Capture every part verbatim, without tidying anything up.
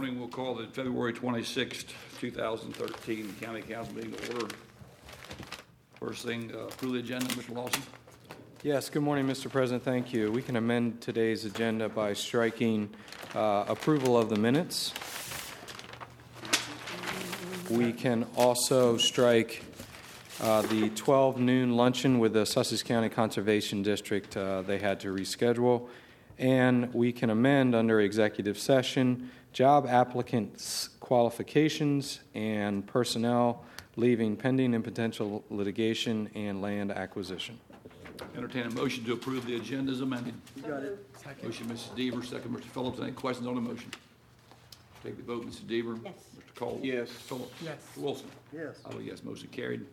morning. We'll call the February twenty-sixth, two thousand thirteen County Council meeting to order. First thing, uh, approve the agenda, Mister Lawson. Yes, good morning, Mister President. Thank you. We can amend today's agenda by striking uh, approval of the minutes. We can also strike uh, the twelve noon luncheon with the Sussex County Conservation District. Uh, they had to reschedule. And we can amend under executive session job applicants' qualifications and personnel leaving pending and potential litigation and land acquisition. Entertain a motion to approve the agenda as amended. You got it. Second. Motion, Missus Deaver, second, Mister Phillips. Any questions on the motion? Take the vote, Missus Deaver. Yes. Mister Cole. Yes. Phillips. Yes. Mister Wilson. Yes. I vote yes, motion carried.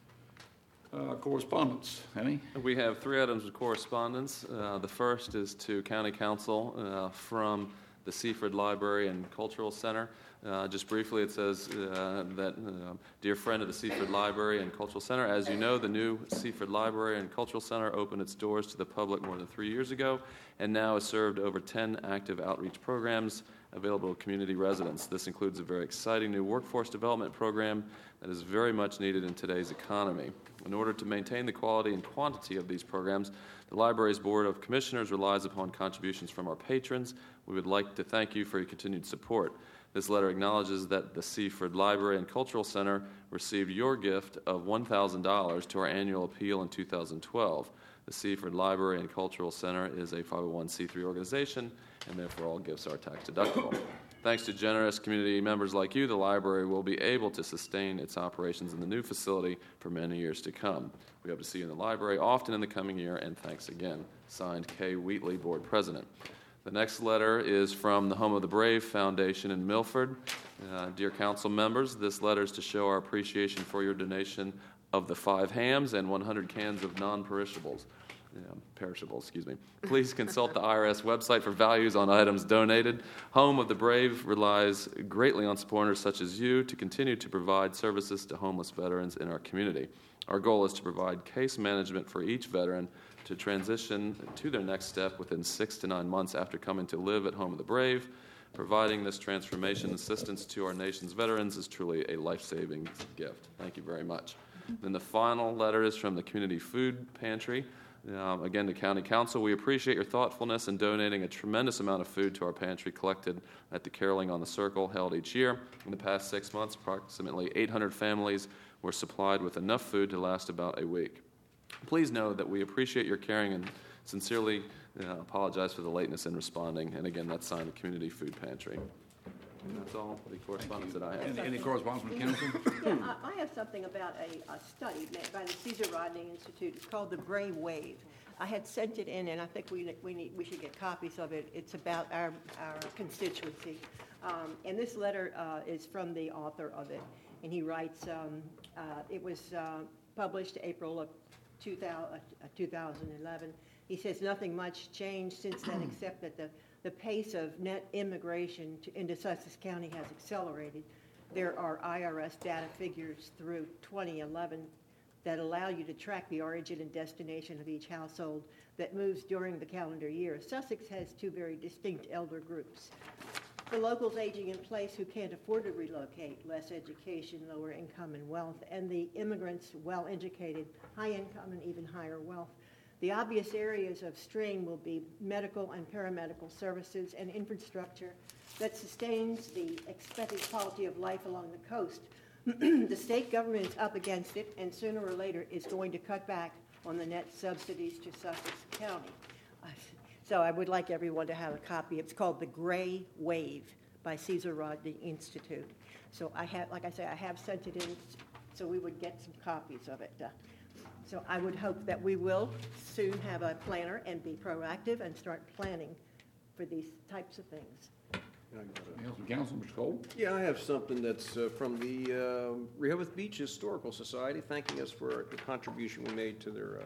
Uh, correspondence, any? We have three items of correspondence. Uh, the first is to County Council uh, from the Seaford Library and Cultural Center. Uh, just briefly, it says uh, that, uh, dear friend of the Seaford Library and Cultural Center, as you know, the new Seaford Library and Cultural Center opened its doors to the public more than three years ago and now has served over ten active outreach programs available to community residents. This includes a very exciting new workforce development program that is very much needed in today's economy. In order to maintain the quality and quantity of these programs, the Library's Board of Commissioners relies upon contributions from our patrons. We would like to thank you for your continued support. This letter acknowledges that the Seaford Library and Cultural Center received your gift of one thousand dollars to our annual appeal in two thousand twelve. The Seaford Library and Cultural Center is a five oh one c three organization, and therefore all gifts are tax deductible. Thanks to generous community members like you, the library will be able to sustain its operations in the new facility for many years to come. We hope to see you in the library often in the coming year, and thanks again. Signed, Kay Wheatley, Board President. The next letter is from the Home of the Brave Foundation in Milford. Uh, dear council members, this letter is to show our appreciation for your donation of the five hams and one hundred cans of non-perishables. Yeah, perishables, excuse me. Please consult the I R S website for values on items donated. Home of the Brave relies greatly on supporters such as you to continue to provide services to homeless veterans in our community. Our goal is to provide case management for each veteran to transition to their next step within six to nine months after coming to live at Home of the Brave. Providing this transformation assistance to our nation's veterans is truly a life-saving gift. Thank you very much. Then the final letter is from the Community Food Pantry. Um, again, to County Council, we appreciate your thoughtfulness in donating a tremendous amount of food to our pantry collected at the Caroling on the Circle held each year. In the past six months, approximately eight hundred families were supplied with enough food to last about a week. Please know that we appreciate your caring and sincerely uh, apologize for the lateness in responding. And again, that's signed the Community Food Pantry. And that's all the correspondence that I have. Any, any correspondence from the council? Yeah, I, I have something about a, a study made by the Cesar Rodney Institute. It's called the Gray Wave. I had sent it in, and I think we we need we should get copies of it. It's about our our constituency, um, and this letter uh, is from the author of it, and he writes. Um, uh, it was uh, published April of two thousand eleven. He says nothing much changed since then, except that the The pace of net immigration to, into Sussex County has accelerated. There are I R S data figures through twenty eleven that allow you to track the origin and destination of each household that moves during the calendar year. Sussex has two very distinct elder groups. The locals aging in place who can't afford to relocate, less education, lower income and wealth, and the immigrants, well-educated, high income and even higher wealth. The obvious areas of strain will be medical and paramedical services and infrastructure that sustains the expected quality of life along the coast. The state government is up against it, and sooner or later is going to cut back on the net subsidies to Sussex County. Uh, so I would like everyone to have a copy. It's called The Gray Wave by Cesar Rodney Institute. So I have, like I say, I have sent it in so we would get some copies of it. Uh, So I would hope that we will soon have a planner and be proactive and start planning for these types of things. Anything else from council, Mister Cole? Yeah, I have something that's uh, from the uh, Rehoboth Beach Historical Society, thanking us for the contribution we made to their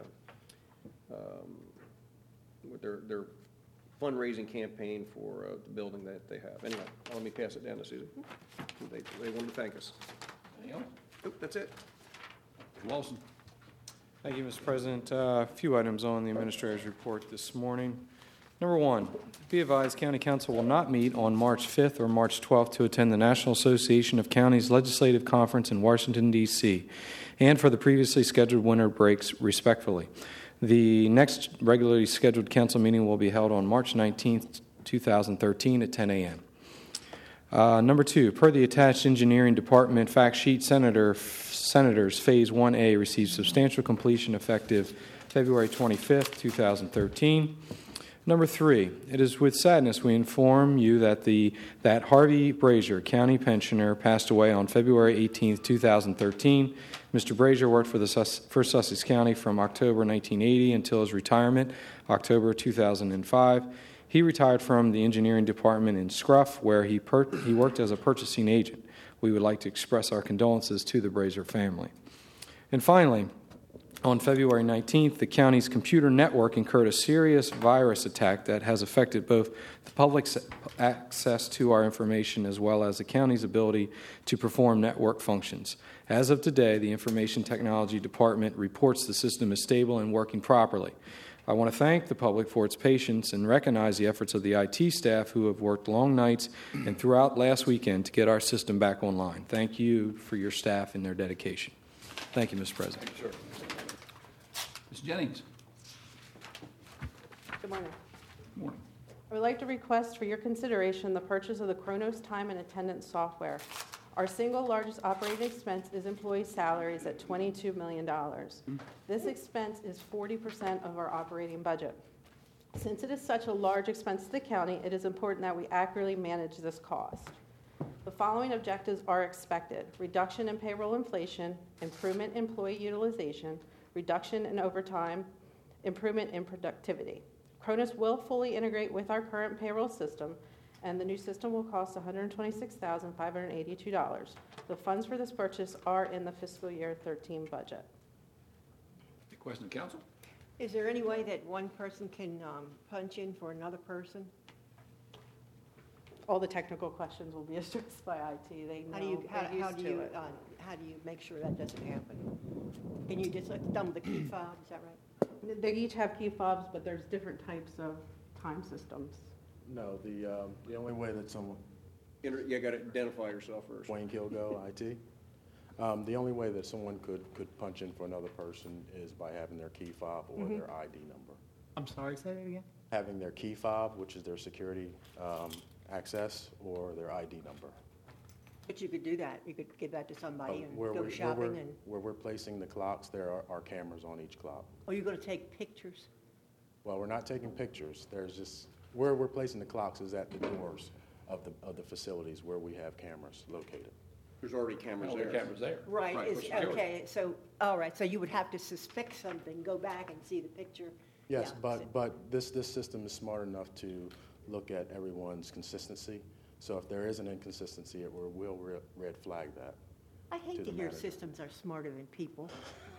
uh, um, with their, their fundraising campaign for uh, the building that they have. Anyway, let me pass it down to Susan. They, they wanted to thank us. Anything else? Nope, that's it. Mister Lawson? Thank you, Mister President. Uh, a few items on the Administrator's report this morning. Number one, be advised, County Council will not meet on March fifth or March twelfth to attend the National Association of Counties Legislative Conference in Washington, D C, and for the previously scheduled winter breaks, respectively. The next regularly scheduled council meeting will be held on March nineteenth, two thousand thirteen at ten a.m. Uh, number two, per the attached engineering department fact sheet, Senator, Senators Phase one A received substantial completion effective February twenty-fifth, two thousand thirteen. Number three, it is with sadness we inform you that the that Harvey Brazier, county pensioner, passed away on February eighteenth, two thousand thirteen. Mister Brazier worked for the Sus- for Sussex County from October nineteen eighty until his retirement, October two thousand five. He retired from the engineering department in Scruff, where he per- he worked as a purchasing agent. We would like to express our condolences to the Brazier family. And finally, on February nineteenth, the county's computer network incurred a serious virus attack that has affected both the public's access to our information as well as the county's ability to perform network functions. As of today, the Information Technology Department reports the system is stable and working properly. I want to thank the public for its patience and recognize the efforts of the I T staff who have worked long nights and throughout last weekend to get our system back online. Thank you for your staff and their dedication. Thank you, Mister President. Thank you, sir. Miz Jennings. Good morning. Good morning. I would like to request for your consideration the purchase of the Kronos time and attendance software. Our single largest operating expense is employee salaries at twenty-two million dollars. This expense is forty percent of our operating budget. Since it is such a large expense to the county, it is important that we accurately manage this cost. The following objectives are expected: reduction in payroll inflation, improvement in employee utilization, reduction in overtime, improvement in productivity. Kronos will fully integrate with our current payroll system, and the new system will cost one hundred twenty-six thousand five hundred eighty-two dollars. The funds for this purchase are in the fiscal year thirteen budget. Any question of council? Is there any way that one person can um, punch in for another person? All the technical questions will be addressed by I T. They know, How do you, how, they're how used do to you, it. uh, how do you make sure that doesn't happen? Can you just like thumb the key fob, is that right? They each have key fobs, but there's different types of time systems. No, the, um, the only way that someone, Inter- You got to identify yourself first. Wayne Kilgo, I T, um, the only way that someone could, could punch in for another person is by having their key fob or Mhm. their I D number. I'm sorry, say that again? Having their key fob, which is their security um, access, or their I D number. But you could do that, you could give that to somebody Uh, and where go we're- where shopping we're- and, Where we're placing the clocks, there are, are cameras on each clock. or you're gonna take pictures? Well, we're not taking pictures. There's just, where we're placing the clocks is at the doors of the, of the facilities where we have cameras located. There's already cameras Oh, there. the camera's there. Right, for is, security. okay, so, all right, so you would have to suspect something, go back and see the picture. Yes, Yeah. but, but this, this system is smart enough to look at everyone's consistency. So if there is an inconsistency, it will will re- red flag that. I hate to to the hear manager. systems are smarter than people.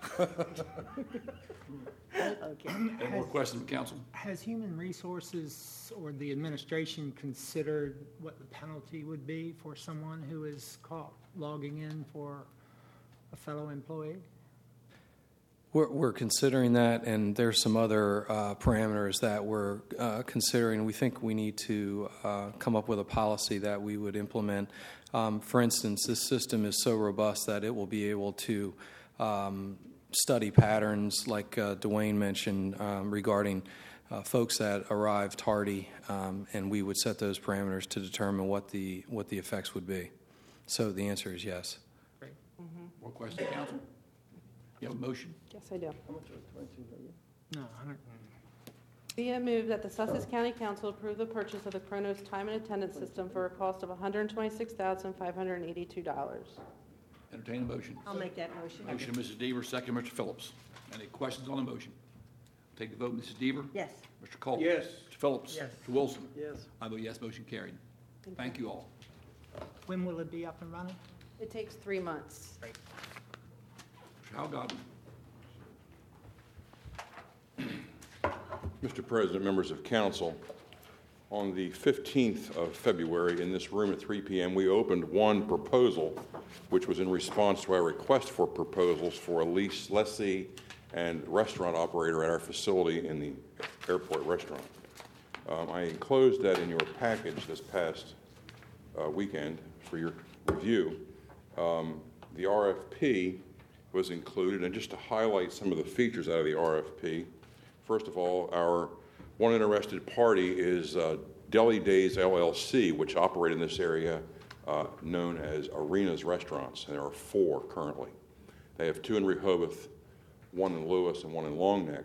Okay. Any more questions from council? Has Human Resources or the administration considered what the penalty would be for someone who is caught logging in for a fellow employee? We're, we're considering that, and there's some other uh, parameters that we're uh, considering. We think we need to uh, come up with a policy that we would implement. Um, for instance, this system is so robust that it will be able to um, study patterns, like uh, Dwayne mentioned, um, regarding uh, folks that arrive tardy, um, and we would set those parameters to determine what the what the effects would be. So the answer is yes. Great. More questions of council? You have a motion? Yes, I do. No, one hundred. Be it moved that the Sussex County Council approve the purchase of the Kronos time and attendance system for a cost of one hundred twenty-six thousand five hundred eighty-two dollars. Entertain a motion. I'll make that motion. Motion, Missus Deaver, second, Mister Phillips. Any questions on the motion? Take the vote, Missus Deaver? Yes. Mister Cole? Yes. Mister Phillips? Yes. Mister Wilson? Yes. I vote yes, motion carried. Thank you all. When will it be up and running? It takes three months. Mister Hal Godwin? Mister President, members of council, on the fifteenth of February in this room at three p.m., we opened one proposal, which was in response to our request for proposals for a lease lessee and restaurant operator at our facility in the airport restaurant. Um, I enclosed that in your package this past uh, weekend for your review. Um, the R F P was included, and just to highlight some of the features out of the R F P, first of all, our one interested party is uh, Deli Days L L C, which operate in this area uh, known as Arenas Restaurants, and there are four currently. They have two in Rehoboth, one in Lewis, and one in Long Neck.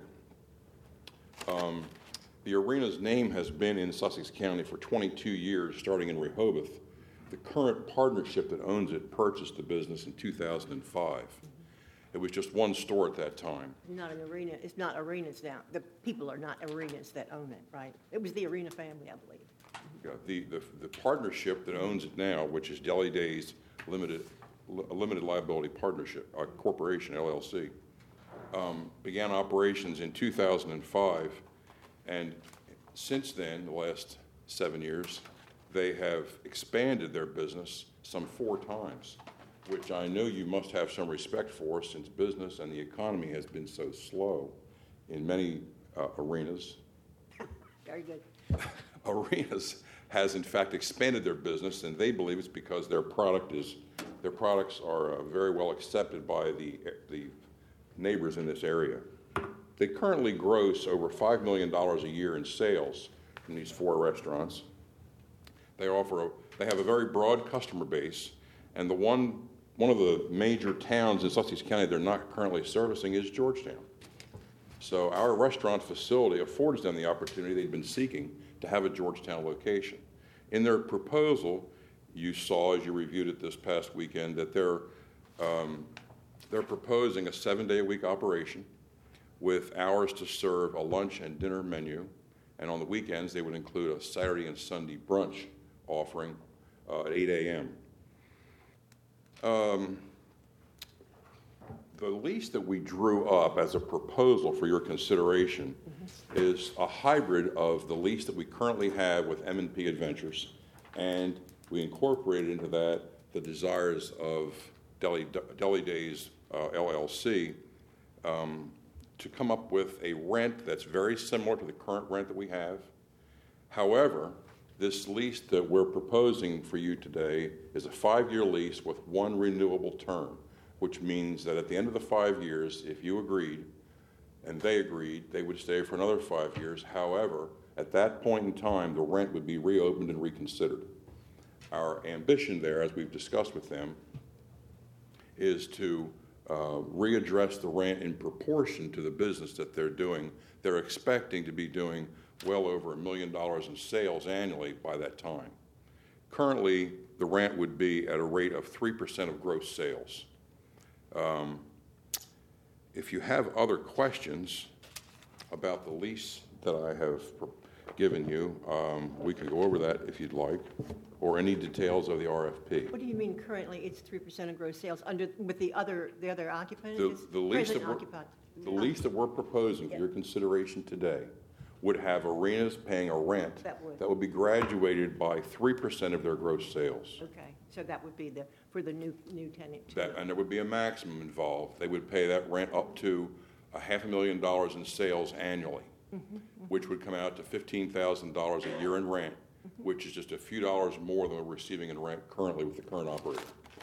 Um, the Arenas name has been in Sussex County for twenty-two years, starting in Rehoboth. The current partnership that owns it purchased the business in two thousand five. It was just one store at that time. Not an arena, it's not Arenas now. The people are not Arenas that own it, right? It was the Arena family, I believe. Yeah, the, the, the partnership that owns it now, which is Deli Days Limited, a Limited Liability Partnership, a corporation, L L C, um, began operations in two thousand five, and since then, the last seven years, they have expanded their business some four times, which I know you must have some respect for, since business and the economy has been so slow in many uh, arenas. Very good. Arenas has in fact expanded their business, and they believe it's because their product is, their products are uh, very well accepted by the, the neighbors in this area. They currently gross over five million dollars a year in sales from these four restaurants. They offer a, they have a very broad customer base, and the one, one of the major towns in Sussex County they're not currently servicing is Georgetown. So our restaurant facility affords them the opportunity they've been seeking to have a Georgetown location. In their proposal, you saw as you reviewed it this past weekend that they're, um, they're proposing a seven-day-a-week operation with hours to serve a lunch and dinner menu, and on the weekends they would include a Saturday and Sunday brunch offering uh, at eight a.m. Um, the lease that we drew up as a proposal for your consideration mm-hmm. is a hybrid of the lease that we currently have with M and P Adventures, and we incorporated into that the desires of Deli, Deli Days uh, L L C um, to come up with a rent that's very similar to the current rent that we have. However, this lease that we're proposing for you today is a five-year lease with one renewable term, which means that at the end of the five years, if you agreed and they agreed, they would stay for another five years. However, at that point in time, the rent would be reopened and reconsidered. Our ambition there, as we've discussed with them, is to uh, readdress the rent in proportion to the business that they're doing. They're expecting to be doing well over a million dollars in sales annually by that time. Currently, the rent would be at a rate of three percent of gross sales. Um, if you have other questions about the lease that I have given you, um, we can go over that if you'd like, or any details of the R F P. What do you mean currently it's three percent of gross sales under, with the other, the other occupants? The, It's the lease that present we're, occupied. the lease that we're proposing for Yeah. your consideration today would have arenas paying a rent That would. that would be graduated by three percent of their gross sales. Okay, so that would be the, for the new, new tenant too. That, and there would be a maximum involved. They would pay that rent up to a half a million dollars in sales annually, mm-hmm, mm-hmm. which would come out to fifteen thousand dollars a year in rent, mm-hmm. which is just a few dollars more than we're receiving in rent currently with the current operator.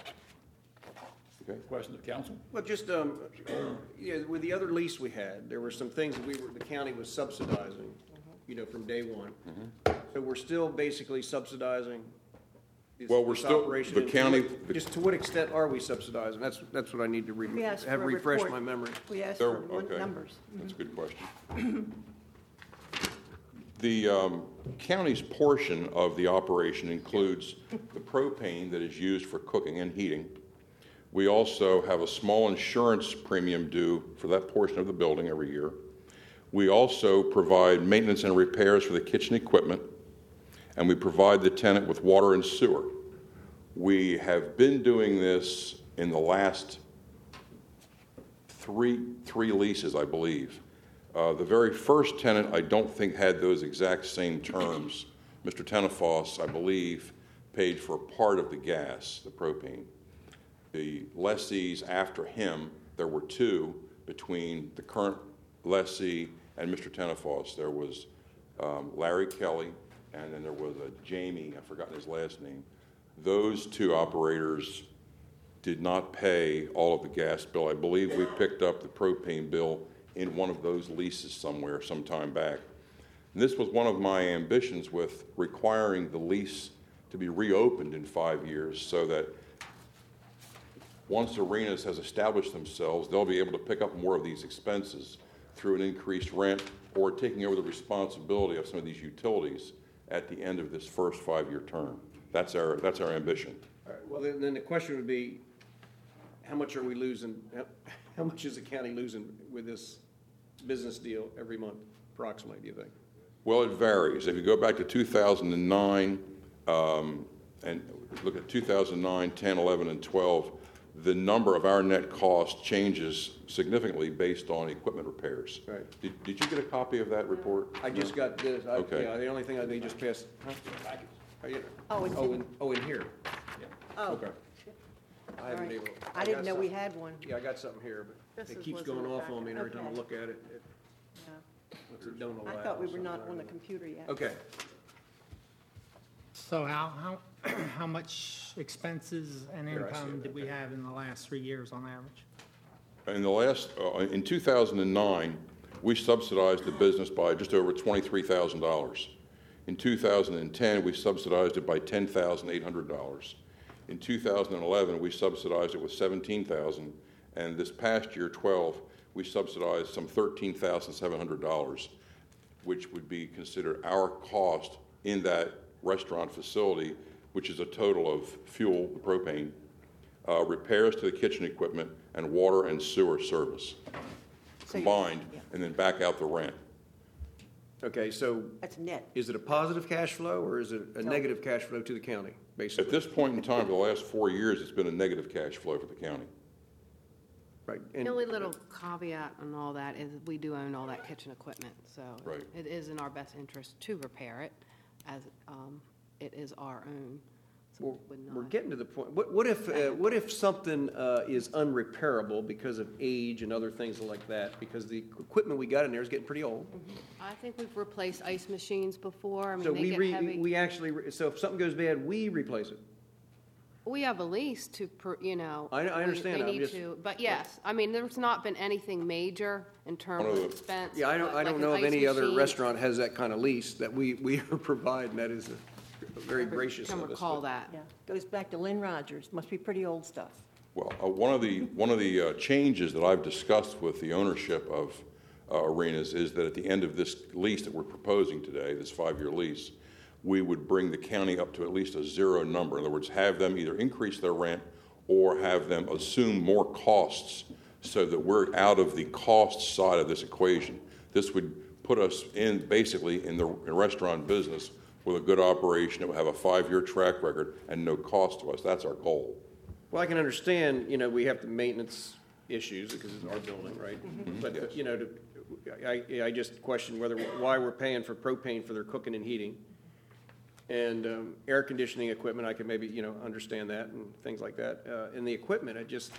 Okay. Question of council? Well, just, um, yeah, with the other lease we had, there were some things that we were, the county was subsidizing, you know, from day one. Mm-hmm. So we're still basically subsidizing this Well, we're this still- operation, the and to county- what- Just to what extent are we subsidizing? That's, that's what I need to re, We asked have for a refreshed report. my memory. We asked There- for one- okay. numbers. That's a good question. The um, county's portion of the operation includes the propane that is used for cooking and heating. We also have a small insurance premium due for that portion of the building every year. We also provide maintenance and repairs for the kitchen equipment, and we provide the tenant with water and sewer. We have been doing this in the last three, three leases, I believe. Uh, the very first tenant, I don't think, had those exact same terms. Mister Tenafos, I believe, paid for part of the gas, the propane. The lessees after him, there were two between the current lessee and Mister Tenafos. There was um, Larry Kelly, and then there was a Jamie, I've forgotten his last name. Those two operators did not pay all of the gas bill. I believe we picked up the propane bill in one of those leases somewhere some time back. And this was one of my ambitions with requiring the lease to be reopened in five years so that once Arenas has established themselves, they'll be able to pick up more of these expenses through an increased rent or taking over the responsibility of some of these utilities at the end of this first five-year term. That's our, that's our ambition. All right, well, then, then the question would be, how much are we losing, how, how much is the county losing with this business deal every month, approximately, do you think? Well, it varies. If you go back to two thousand nine, um, and look at two thousand nine, ten, eleven, and twelve, the number of our net cost changes significantly based on equipment repairs. Right. Did, did you get a copy of that report? I just got this, I, Okay. yeah, the only thing I, they just passed, huh? Oh, yeah. Oh, it's Oh, in- in, oh, in here, Oh, okay. I haven't All been right. able. I didn't got know we something- had one. Yeah, I got something here, but This it is keeps what's in going the off on me, and every time I Okay. look at it, it, Yeah. looks it don't allow. I thought we were so not I on don't the know. computer yet. Okay, So how, how, how much expenses and Here, I see income it, did we okay. have in the last three years on average? In the last, uh, in two thousand nine, we subsidized the business by just over twenty-three thousand dollars. In two thousand ten, we subsidized it by ten thousand eight hundred dollars. In two thousand eleven, we subsidized it with seventeen thousand dollars, and this past year, twelve, we subsidized some thirteen thousand seven hundred dollars, which would be considered our cost in that restaurant facility, which is a total of fuel, the propane, uh, repairs to the kitchen equipment, and water and sewer service So you- combined, yeah. and then back out the rent. okay, so That's net. is it a positive cash flow, or is it a No. negative cash flow to the county, At basically? this point in time, for the last four years, it's been a negative cash flow for the county. Right, and- The only little caveat on all that is we do own all that kitchen equipment, so Right. it is in our best interest to repair it, as um, it is our own. So Well, we would we're not- getting to the point, what, what if, uh, what if something uh, is unrepairable because of age and other things like that? Because the equipment we got in there is getting pretty old. I think we've replaced ice machines before. I So mean, they we, get re- heavy. we actually, re- so if something goes bad, we replace it. We have a lease to, per- you know. I- I we- understand They that, I'm need just- to, but yes, I mean, there's not been anything major in terms One of of the- expense. Yeah, I don't, but I like don't an know of ice any other machine, restaurant has that kind of lease that we, we are providing, that is uh, very gracious Can of us. recall but- that. Yeah, goes back to Lynn Rogers, must be pretty old stuff. Well, uh, one of the, one of the uh, changes that I've discussed with the ownership of uh, Arenas is that at the end of this lease that we're proposing today, this five-year lease, we would bring the county up to at least a zero number. In other words, have them either increase their rent or have them assume more costs so that we're out of the cost side of this equation. This would put us in, basically, in the restaurant business with a good operation that will have a five-year track record and no cost to us. That's our goal. Well, I can understand, you know, we have the maintenance issues because it's our building, right? But, Yes. you know, to- I, I just question whether, why we're paying for propane for their cooking and heating. And um, air conditioning equipment, I could maybe, you know, understand that and things like that. Uh, And the equipment, I just,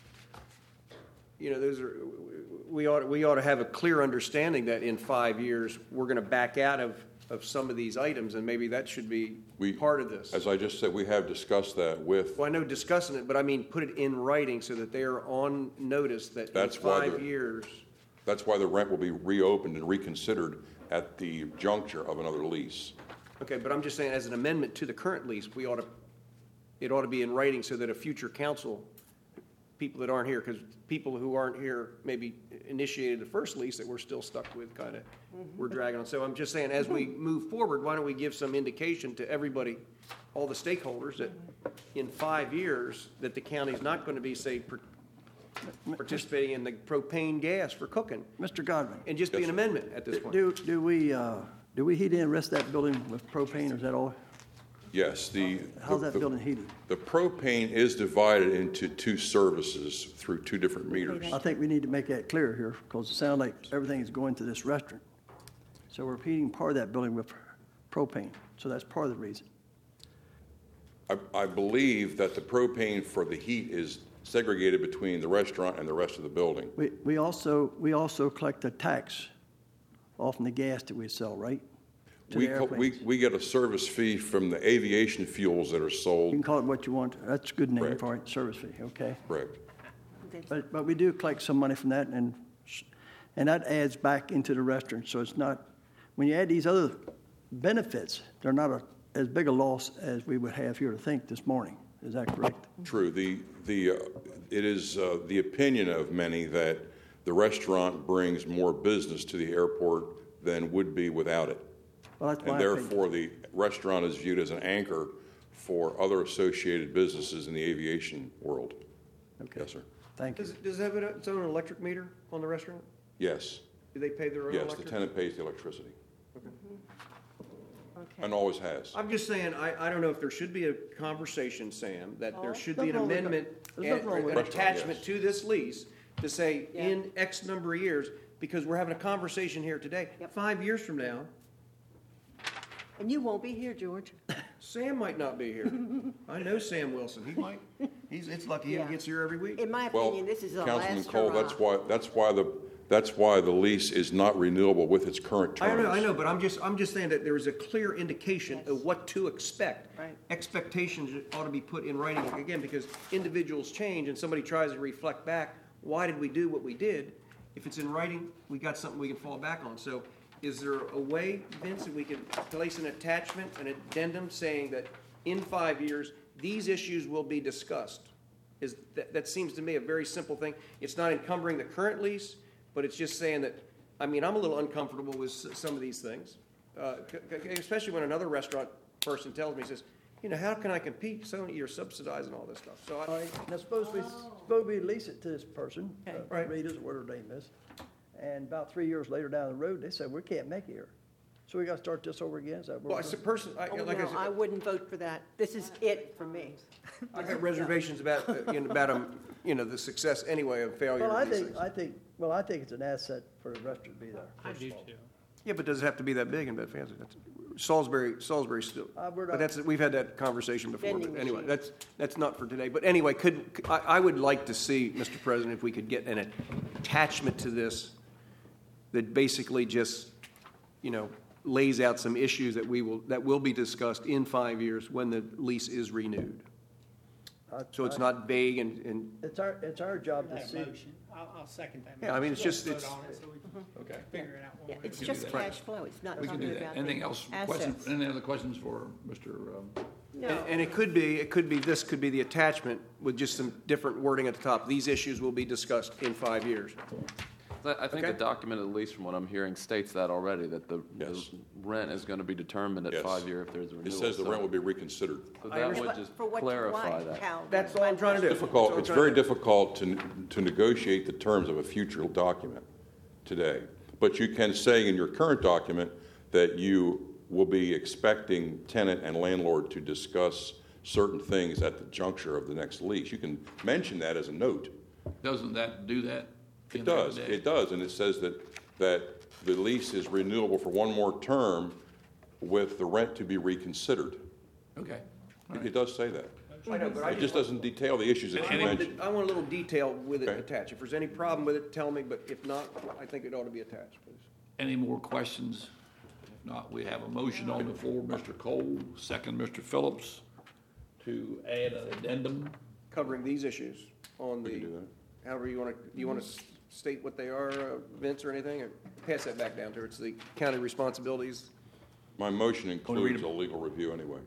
you know, those are, we ought, we ought to have a clear understanding that in five years, we're going to back out of, of some of these items, and maybe that should be We- part of this. As I just said, we have discussed that with, Well, I know discussing it, but I mean, put it in writing so that they are on notice that in That's why five the- years. that's why the rent will be reopened and reconsidered at the juncture of another lease. Okay, but I'm just saying, as an amendment to the current lease, we ought to, it ought to be in writing so that a future council, people that aren't here, because people who aren't here maybe initiated the first lease that we're still stuck with, kind of, we're dragging on. So I'm just saying, as we move forward, why don't we give some indication to everybody, all the stakeholders, that in five years, that the county's not going to be, say, par- participating in the propane gas for cooking, Mister Godwin, and just be an amendment at this point. do, do we, uh, do we heat in the rest of that building with propane, or is that all? Yes, the. How's that the- building heated? The propane is divided into two services through two different meters. I think we need to make that clear here, because it sounds like everything is going to this restaurant. So we're heating part of that building with propane, so that's part of the reason. I, I believe that the propane for the heat is segregated between the restaurant and the rest of the building. We, we also, we also collect a tax off of the gas that we sell, right? to We, the co- we, airplanes. we get a service fee from the aviation fuels that are You sold, can call it what you want. That's a good name Correct. for it, service fee, okay? correct? But, but we do collect some money from that, and, and that adds back into the restaurant, so it's not, when you add these other benefits, they're not a, as big a loss as we would have here to think this morning. Is that correct? True. The, the, uh, it is uh, the opinion of many that the restaurant brings more business to the airport than would be without it. Well, that's my And opinion. therefore, the restaurant is viewed as an anchor for other associated businesses in the aviation world. Okay. Yes, sir. Thank you. Does, does it have its own electric meter on the restaurant? Yes, Do they pay their own yes, the electric? tenant pays the electricity, Okay. and always has. I'm just saying, I, I don't know if there should be a conversation, Sam, that there Oh. should be an Nothing wrong with amendment, that. There's nothing wrong and with an that. attachment Yes. to this lease to say, Yeah. in X number of years, because we're having a conversation here today. Yep. Five years from now, And you won't be here, George. Sam might not be here. I know Sam Wilson. He might, he's, it's lucky he Yeah. gets here every week. In my Well, opinion, this is the Councilman last Cole, hurrah. that's why, that's why the, that's why the lease is not renewable with its current I terms. know, I know, but I'm just, I'm just saying that there is a clear indication Yes. of what to expect. Right. Expectations ought to be put in writing, again, because individuals change and somebody tries to reflect back, why did we do what we did? If it's in writing, we got something we can fall back on. So is there a way, Vince, that we can place an attachment, an addendum saying that in five years, these issues will be discussed? Is, that, that seems to me a very simple thing. It's not encumbering the current lease, but it's just saying that, I mean, I'm a little uncomfortable with s- some of these things. Uh, c- c- especially when another restaurant person tells me, says, you know, how can I compete? So you're subsidizing all this stuff. So All I, right, now suppose we, suppose we lease it to this person, uh, Right. Rita's, or whatever her name is, and about three years later down the road, they said, we can't make it here. So we gotta start this over again, is that what well, we're as a doing? person, I, Oh, like I no, I said, wouldn't vote for that. This is it for me. I got reservations about, uh, you know, about, um, you know, the success anyway of failure Well, I of these think, things. I think, well, I think it's an asset for the restaurant to be there. I do too. Yeah, but does it have to be that big in Bed-Fancy? That's- Salisbury, Salisbury still, Uh, we're but not- that's, we've had that conversation before, Vending but anyway, machines. that's, that's not for today. But anyway, could, I, I would like to see, Mister President, if we could get an attachment to this that basically just, you know, lays out some issues that we will, that will be discussed in five years when the lease is renewed. I- So it's I- not vague and, and, It's our, it's our job to That see. motion, I'll, I'll second that. Yeah, I mean, it's motion. just- Vote it's- on it so we can Okay, figure it out one Yeah, way or it's We can just do that. cash flow. It's not we can talking do that. about Anything the else, questions, assets. any other questions for Mister um, No. and and it could be, it could be, this could be the attachment with just some different wording at the top. These issues will be discussed in five years. I I think the Okay. document, at least from what I'm hearing, states that already, that the the Yes. rent is going to be determined at Yes. five year if there's a renewal. It says the so- rent will be reconsidered. So I that understand. would just For what you clarify want, that. Hal. That's all I'm trying to do. Difficult, That's it's all I'm very trying to difficult to, to negotiate the terms of a future document today. But you can say in your current document that you will be expecting tenant and landlord to discuss certain things at the juncture of the next lease. You can mention that as a note. doesn't that do that? It in the does, day? it does, and it says that, that the lease is renewable for one more term with the rent to be reconsidered. Okay. It it does say that. I know, but I It just doesn't detail the issues that I you want, mentioned. I want a little detail with it Okay. attached. If there's any problem with it, tell me, but if not, I think it ought to be attached, please. Any more questions? If not, we have a motion on the floor, Mister Cole, second, Mister Phillips, to add an addendum. Covering these issues on We the, can do that. however you want to, you want to state what they are, uh, Vince, or anything, or pass that back down to her. It's the county responsibilities. My motion read includes it. a legal review anyway.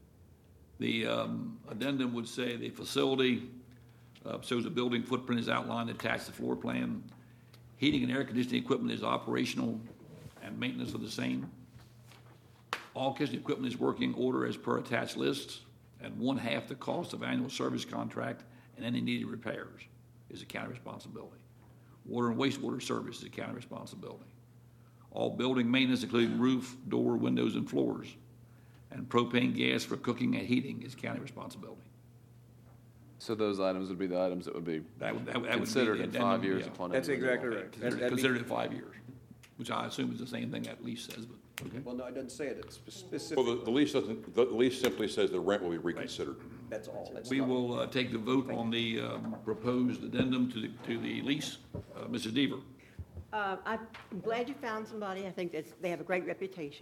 The um, addendum would say the facility uh, shows the building footprint is outlined attached to floor plan. Heating and air conditioning equipment is operational and maintenance of the same. All kitchen equipment is working order as per attached lists, and one half the cost of annual service contract and any needed repairs is a county responsibility. Water and wastewater service is a county responsibility. All building maintenance, including roof, door, windows, and floors, and propane gas for cooking and heating is county responsibility. So those items would be the items that would be That would, that would that would be considered the in addendum, five years yeah. upon. That's any renewal. exactly right. That'd- that'd be- Considered at five years, which I assume is the same thing that lease says, but, okay. Well, no, it doesn't say it. It's spe- Well, specific. the, the lease doesn't, the lease simply says the rent will be reconsidered. That's all. That's We not- will uh, take the vote on the um, proposed addendum to the, to the lease. Uh, Missus Deaver? Uh, I'm glad you found somebody. I think that's, they have a great reputation.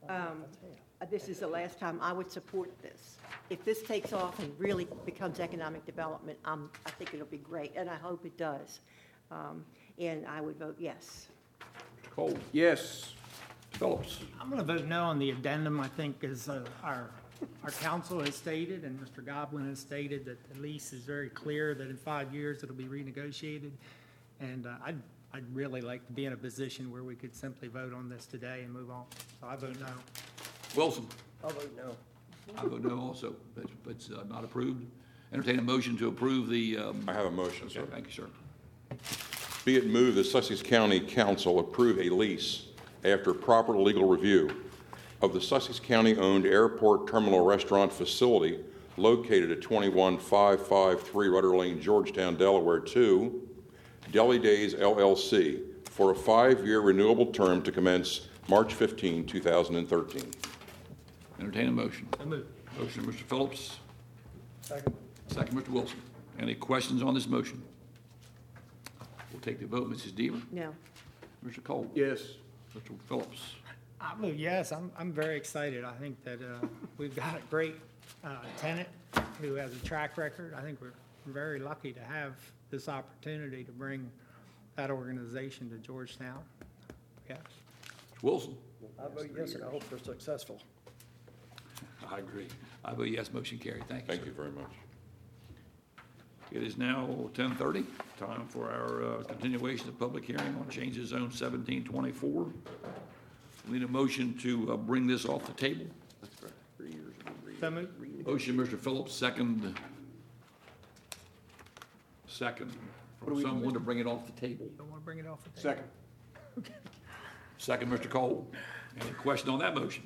Um, uh, This is the last time I would support this. If this takes off and really becomes economic development, um, I think it'll be great, and I hope it does. Um, And I would vote yes. Mister Cole? Yes. Phillips? I'm going to vote no on the addendum. I think as uh, our, our council has stated and Mister Goblin has stated that the lease is very clear that in five years it'll be renegotiated. And uh, I'd, I'd really like to be in a position where we could simply vote on this today and move on. So I vote no. Wilson? I'll vote no. I vote no also. It's, it's uh, not approved. Entertain a motion to approve the, um, I have a motion, sir, sir. thank you, sir. Be it moved that Sussex County Council approve a lease after proper legal review of the Sussex County-owned airport terminal restaurant facility located at twenty-one five five three Rudder Lane, Georgetown, Delaware, to Deli Days L L C for a five-year renewable term to commence March fifteenth, two thousand thirteen. Entertain a motion. So move. Motion, Mister Phillips. Second. Second, Mister Wilson. Any questions on this motion? We'll take the vote. Missus Deaver? No. Mister Cole? Yes. Mister Phillips? I vote yes. I'm, I'm very excited. I think that uh, we've got a great uh, tenant who has a track record. I think we're very lucky to have this opportunity to bring that organization to Georgetown. Yes. Mister Wilson? I vote yes, and I hope they're successful. I agree. I vote yes, motion carried. Thank you, Thank sir. you very much. It is now ten thirty, time for our uh, continuation of public hearing on changes zone seventeen twenty-four. We need a motion to uh, bring this off the table. That's correct. So moved. Motion, Mister Phillips, second. Second, from someone to bring it off the table. Don't want to bring it off the table. Second. Second, Mister Cole. Any question on that motion?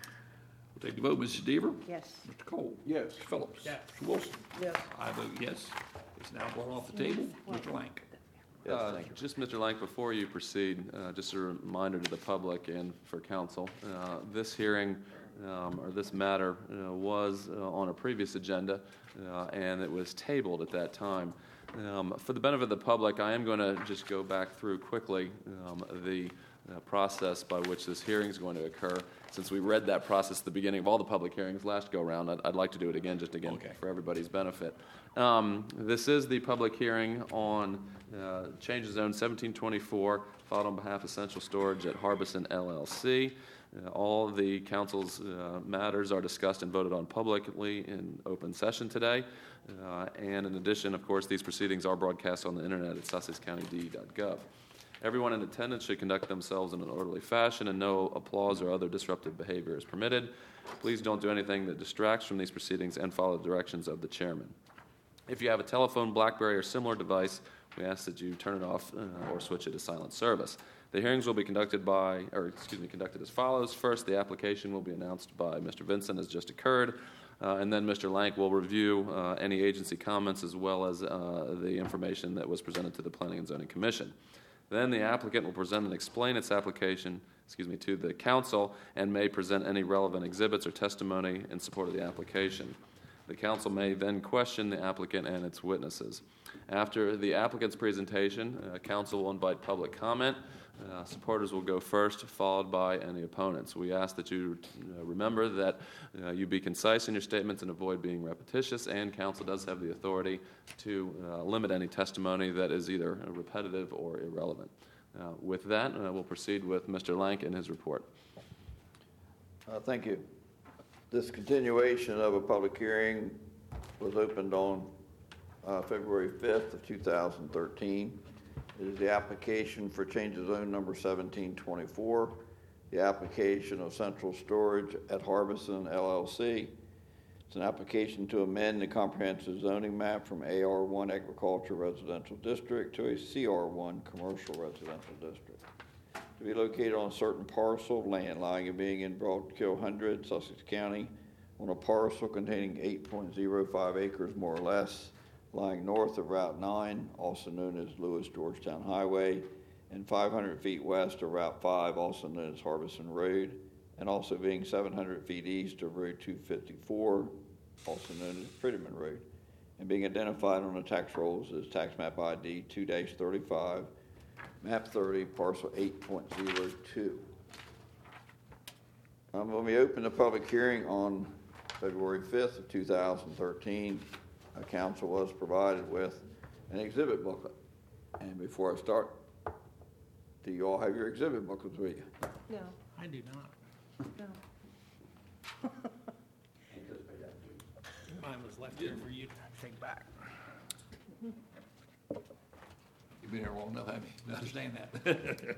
We'll take the vote. Missus Deaver? Yes. Mister Cole? Yes. Mister Phillips? Yes. Mister Wilson? Yes. I vote yes. It's now brought off the table. Mister Lank? Uh, Just, Mister Lank, before you proceed, uh, just a reminder to the public and for council, uh, this hearing, um, or this matter, uh, was uh, on a previous agenda, uh, and it was tabled at that time. Um, For the benefit of the public, I am going to just go back through quickly um, the uh, process by which this hearing is going to occur. Since we read that process at the beginning of all the public hearings last go-around, I'd, I'd like to do it again, just again, Okay. for everybody's benefit. Um, This is the public hearing on uh, change of zone seventeen twenty-four, filed on behalf of Central Storage at Harbison L L C. Uh, All the council's uh, matters are discussed and voted on publicly in open session today. Uh, And in addition, of course, these proceedings are broadcast on the internet at sussex county d e dot gov. Everyone in attendance should conduct themselves in an orderly fashion, and no applause or other disruptive behavior is permitted. Please don't do anything that distracts from these proceedings and follow the directions of the chairman. If you have a telephone, BlackBerry, or similar device, we ask that you turn it off uh, or switch it to silent service. The hearings will be conducted by, or excuse me, conducted as follows. First, the application will be announced by Mister Vincent, as just occurred, uh, and then Mister Lank will review uh, any agency comments as well as uh, the information that was presented to the Planning and Zoning Commission. Then the applicant will present and explain its application, excuse me, to the council, and may present any relevant exhibits or testimony in support of the application. The council may then question the applicant and its witnesses. After the applicant's presentation, uh, council will invite public comment. Uh, supporters will go first, followed by any opponents. We ask that you uh, remember that uh, you be concise in your statements and avoid being repetitious, and council does have the authority to uh, limit any testimony that is either repetitive or irrelevant. Uh, with that, uh, we'll proceed with Mister Lank and his report. Uh, Thank you. This continuation of a public hearing was opened on uh, February fifth of two thousand thirteen. It is the application for change of zone number seventeen twenty-four, the application of Central Storage at Harbison L L C. It's an application to amend the comprehensive zoning map from A R one Agriculture Residential District to a C R one Commercial Residential District. To be located on a certain parcel of land lying and being in Broadkill Hundred, Sussex County, on a parcel containing eight point zero five acres more or less, lying north of Route nine, also known as Lewis Georgetown Highway, and five hundred feet west of Route five, also known as Harbison Road, and also being seven hundred feet east of Road two fifty-four, also known as Fritterman Road, and being identified on the tax rolls as tax map I D two thirty-five, map thirty, parcel eight point zero two. Um, When we opened the public hearing on February fifth of two thousand thirteen, uh, council was provided with an exhibit booklet. And before I start, do you all have your exhibit booklets with you? No, I do not. no. Mine was left here for you to take back. You've been here long enough, haven't you, to understand that?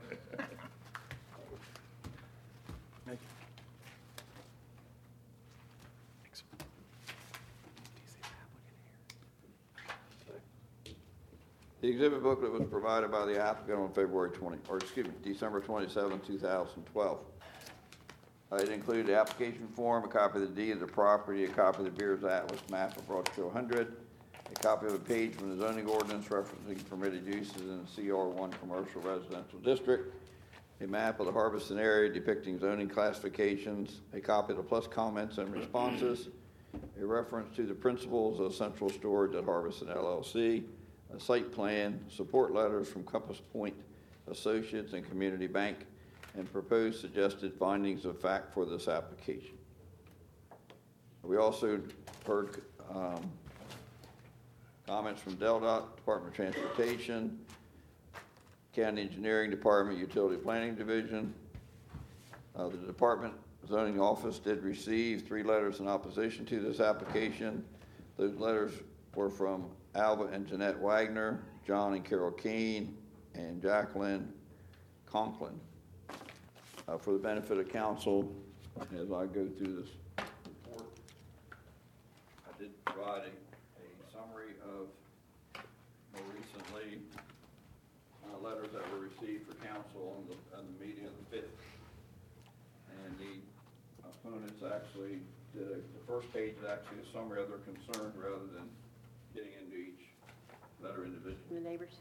The exhibit booklet was provided by the applicant on February twentieth, or excuse me, December twenty-seventh, two thousand twelve. Uh, It included the application form, a copy of the deed of the property, a copy of the Beers Atlas map of Rochester one hundred, a copy of a page from the zoning ordinance referencing permitted uses in the C R one commercial residential district, a map of the Harbison area depicting zoning classifications, a copy of the plus comments and responses, a reference to the principles of central storage at Harbison L L C, a site plan, support letters from Compass Point Associates and Community Bank, and proposed suggested findings of fact for this application. We also heard um, comments from DelDOT, Department of Transportation, County Engineering Department, Utility Planning Division. Uh, the Department Zoning Office did receive three letters in opposition to this application. Those letters were from Alva and Jeanette Wagner, John and Carol Keene, and Jacqueline Conklin. Uh, for the benefit of council, as I go through this report, I did provide a, a summary of more recently uh, letters that were received for council on the, on the meeting of the fifth. And the opponents actually did a, the first page is actually a summary of their concerns rather than getting into each letter individually. The neighbors?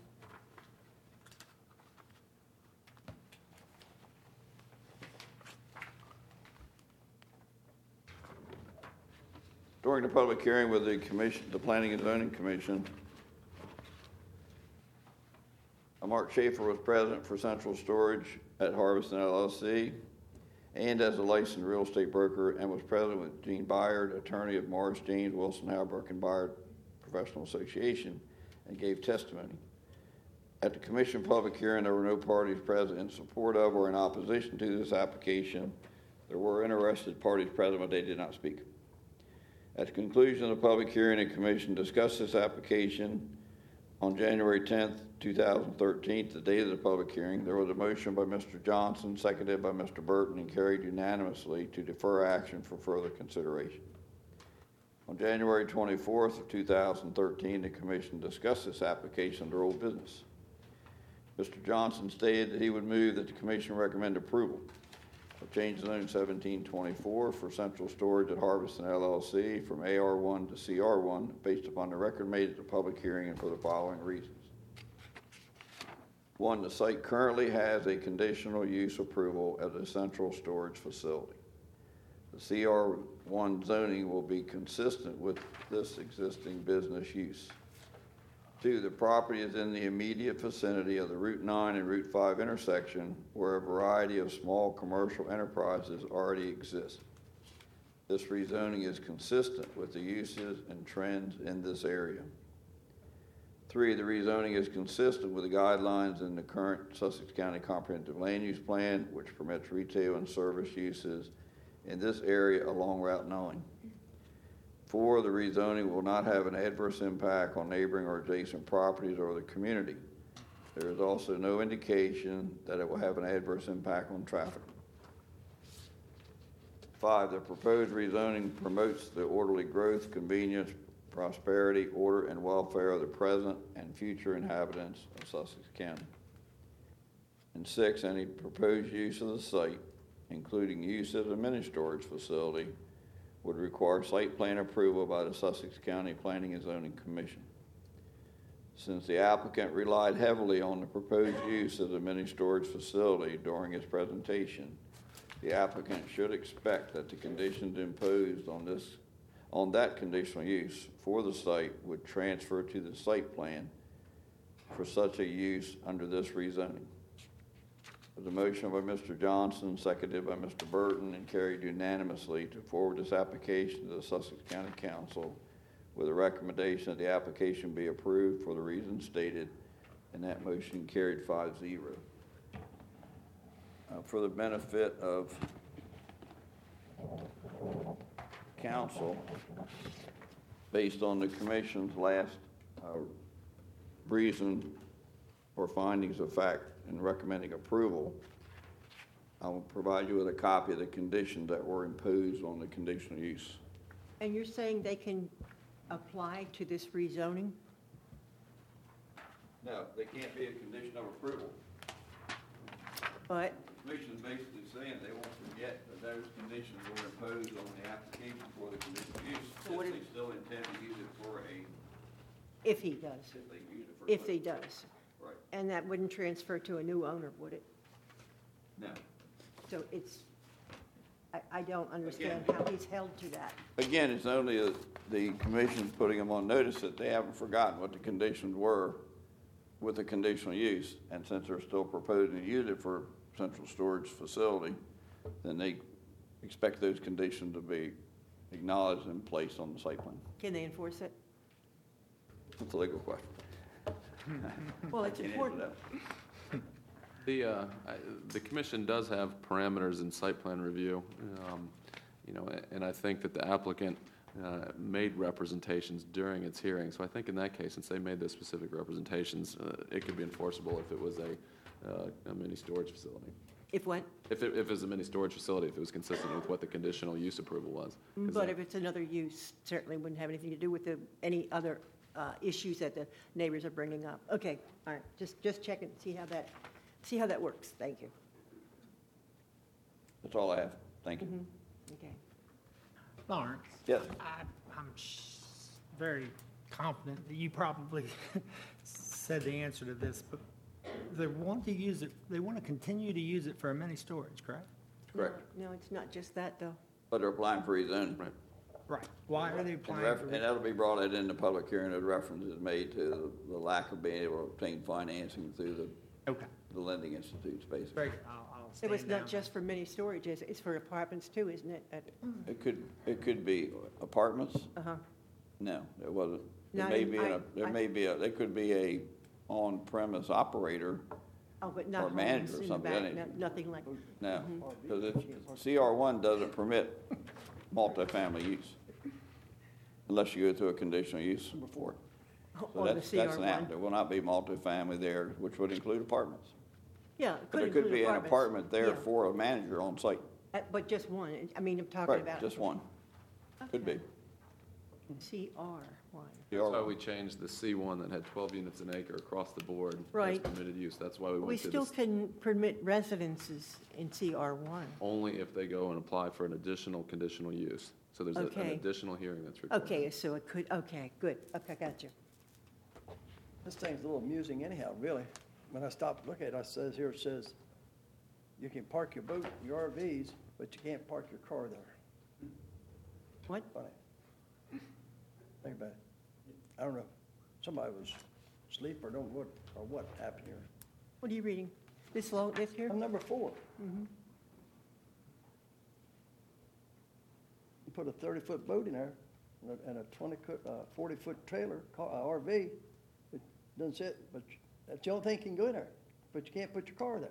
During the public hearing with the commission, the Planning and Zoning Commission, uh, Mark Schaefer was present for Central Storage at Harbison L L C and as a licensed real estate broker, and was present with Gene Byard, attorney of Morris, James, Wilson, Halbrook, and Byard Professional Association, and gave testimony. At the commission public hearing, there were no parties present in support of or in opposition to this application. There were interested parties present, but they did not speak. At the conclusion of the public hearing, the commission discussed this application on January tenth, two thousand thirteen, the date of the public hearing. There was a motion by Mister Johnson, seconded by Mister Burton, and carried unanimously to defer action for further consideration. On January twenty-fourth of two thousand thirteen, the commission discussed this application under old business. Mister Johnson stated that he would move that the commission recommend approval of change zone seventeen twenty-four for central storage at Harbison L L C from A R one to C R one based upon the record made at the public hearing and for the following reasons. One, the site currently has a conditional use approval as a central storage facility. The C R one zoning will be consistent with this existing business use. Two, the property is in the immediate vicinity of the Route nine and Route five intersection where a variety of small commercial enterprises already exist. This rezoning is consistent with the uses and trends in this area. Three, the rezoning is consistent with the guidelines in the current Sussex County Comprehensive Land Use Plan, which permits retail and service uses in this area along Route nine. Four, the rezoning will not have an adverse impact on neighboring or adjacent properties or the community. There is also no indication that it will have an adverse impact on traffic. Five, the proposed rezoning promotes the orderly growth, convenience, prosperity, order, and welfare of the present and future inhabitants of Sussex County. And six, any proposed use of the site, including use as a mini storage facility, would require site plan approval by the Sussex County Planning and Zoning Commission. Since the applicant relied heavily on the proposed use as a mini storage facility during his presentation, the applicant should expect that the conditions imposed on this on that conditional use for the site would transfer to the site plan for such a use under this rezoning. There's a motion by Mister Johnson, seconded by Mister Burton, and carried unanimously to forward this application to the Sussex County Council with a recommendation that the application be approved for the reasons stated, and that motion carried five zero. Uh, for the benefit of council, based on the commission's last uh, reason or findings of fact in recommending approval, I will provide you with a copy of the conditions that were imposed on the conditional use. And you're saying they can apply to this rezoning? No, they can't be a condition of approval. But, The commission is basically saying they won't forget that those conditions were imposed on the application for the conditional use. So what If if- they still intend to use it for a, if he does, if they use it for. if he does. Right, And that wouldn't transfer to a new owner, would it? no. So it's, I, I don't understand Again- how he's held to that. Again, it's only a- the commission putting them on notice that they haven't forgotten what the conditions were with the conditional use. And since they're still proposing to use it for central storage facility, then they expect those conditions to be acknowledged and placed on the site plan. Can they enforce it? It's a legal question. Well, it's Can't answer important. that. The, uh, I- the commission does have parameters in site plan review, um, you know, a- and I think that the applicant uh, made representations during its hearing. So I think in that case, since they made those specific representations, uh, it could be enforceable if it was a, uh, a mini storage facility. If what? If it, if it was a mini storage facility, if it was consistent with what the conditional use approval was. 'Cause But that- if it's another use, certainly wouldn't have anything to do with the, any other uh, issues that the neighbors are bringing up. Okay, all right, just, just check and see how that, see how that works. Thank you. That's all I have. Thank you. Okay. Lawrence? Yes. I, I'm sh- very confident that you probably said the answer to this, but they want to use it, they want to continue to use it for a mini storage, correct? Correct. No, it's not just that, though. But they're applying for rezoning. Right. Right. Why are they And applying ref- for and it? that'll be brought out in the public hearing, the reference is made to the- the lack of being able to obtain financing through the, Okay, the lending institutes, basically. very good. I'll, I'll It was stand not down. just for mini storage, it's, it's for apartments too, isn't it? At- It could, it could be apartments? Uh-huh. No, it wasn't. There No, may I- be, an- I- there I- may be, a there could be a on-premise operator, Oh, but not Or manager homes or in the something, back, that no- ain't- nothing like, no. Mm-hmm. Because C R one doesn't permit multifamily use unless you go through a conditional use before. So on the that's, that's an app. C R one. There will not be multifamily there, which would include apartments. Yeah, it But could there could include be an apartments. apartment there Yeah. for a manager on site. Uh, But just one, I mean, I'm talking Right, about. just one. Could be. C R one. C R That's why one. we changed the C one that had twelve units an acre across the board as Right. permitted use. That's why we We went to still this, can permit residences in C R one. only if they go and apply for an additional conditional use. So there's a- an Okay. additional hearing that's required. Okay, so it could, okay, good, okay, got you. This thing's a little amusing anyhow, really. When I stopped to look at it, it says here, it says, you can park your boat, your R Vs, but you can't park your car there. What? Funny. Think about it. I don't know. Somebody was asleep or don't what, or what happened here. What are you reading? This low, this here? I'm number four. Mm-hmm. You put a thirty-foot boat in there and a- and a twenty, uh, forty-foot trailer, car, uh, R V. It doesn't sit, but you- that's the only thing can go in there, but you can't put your car there.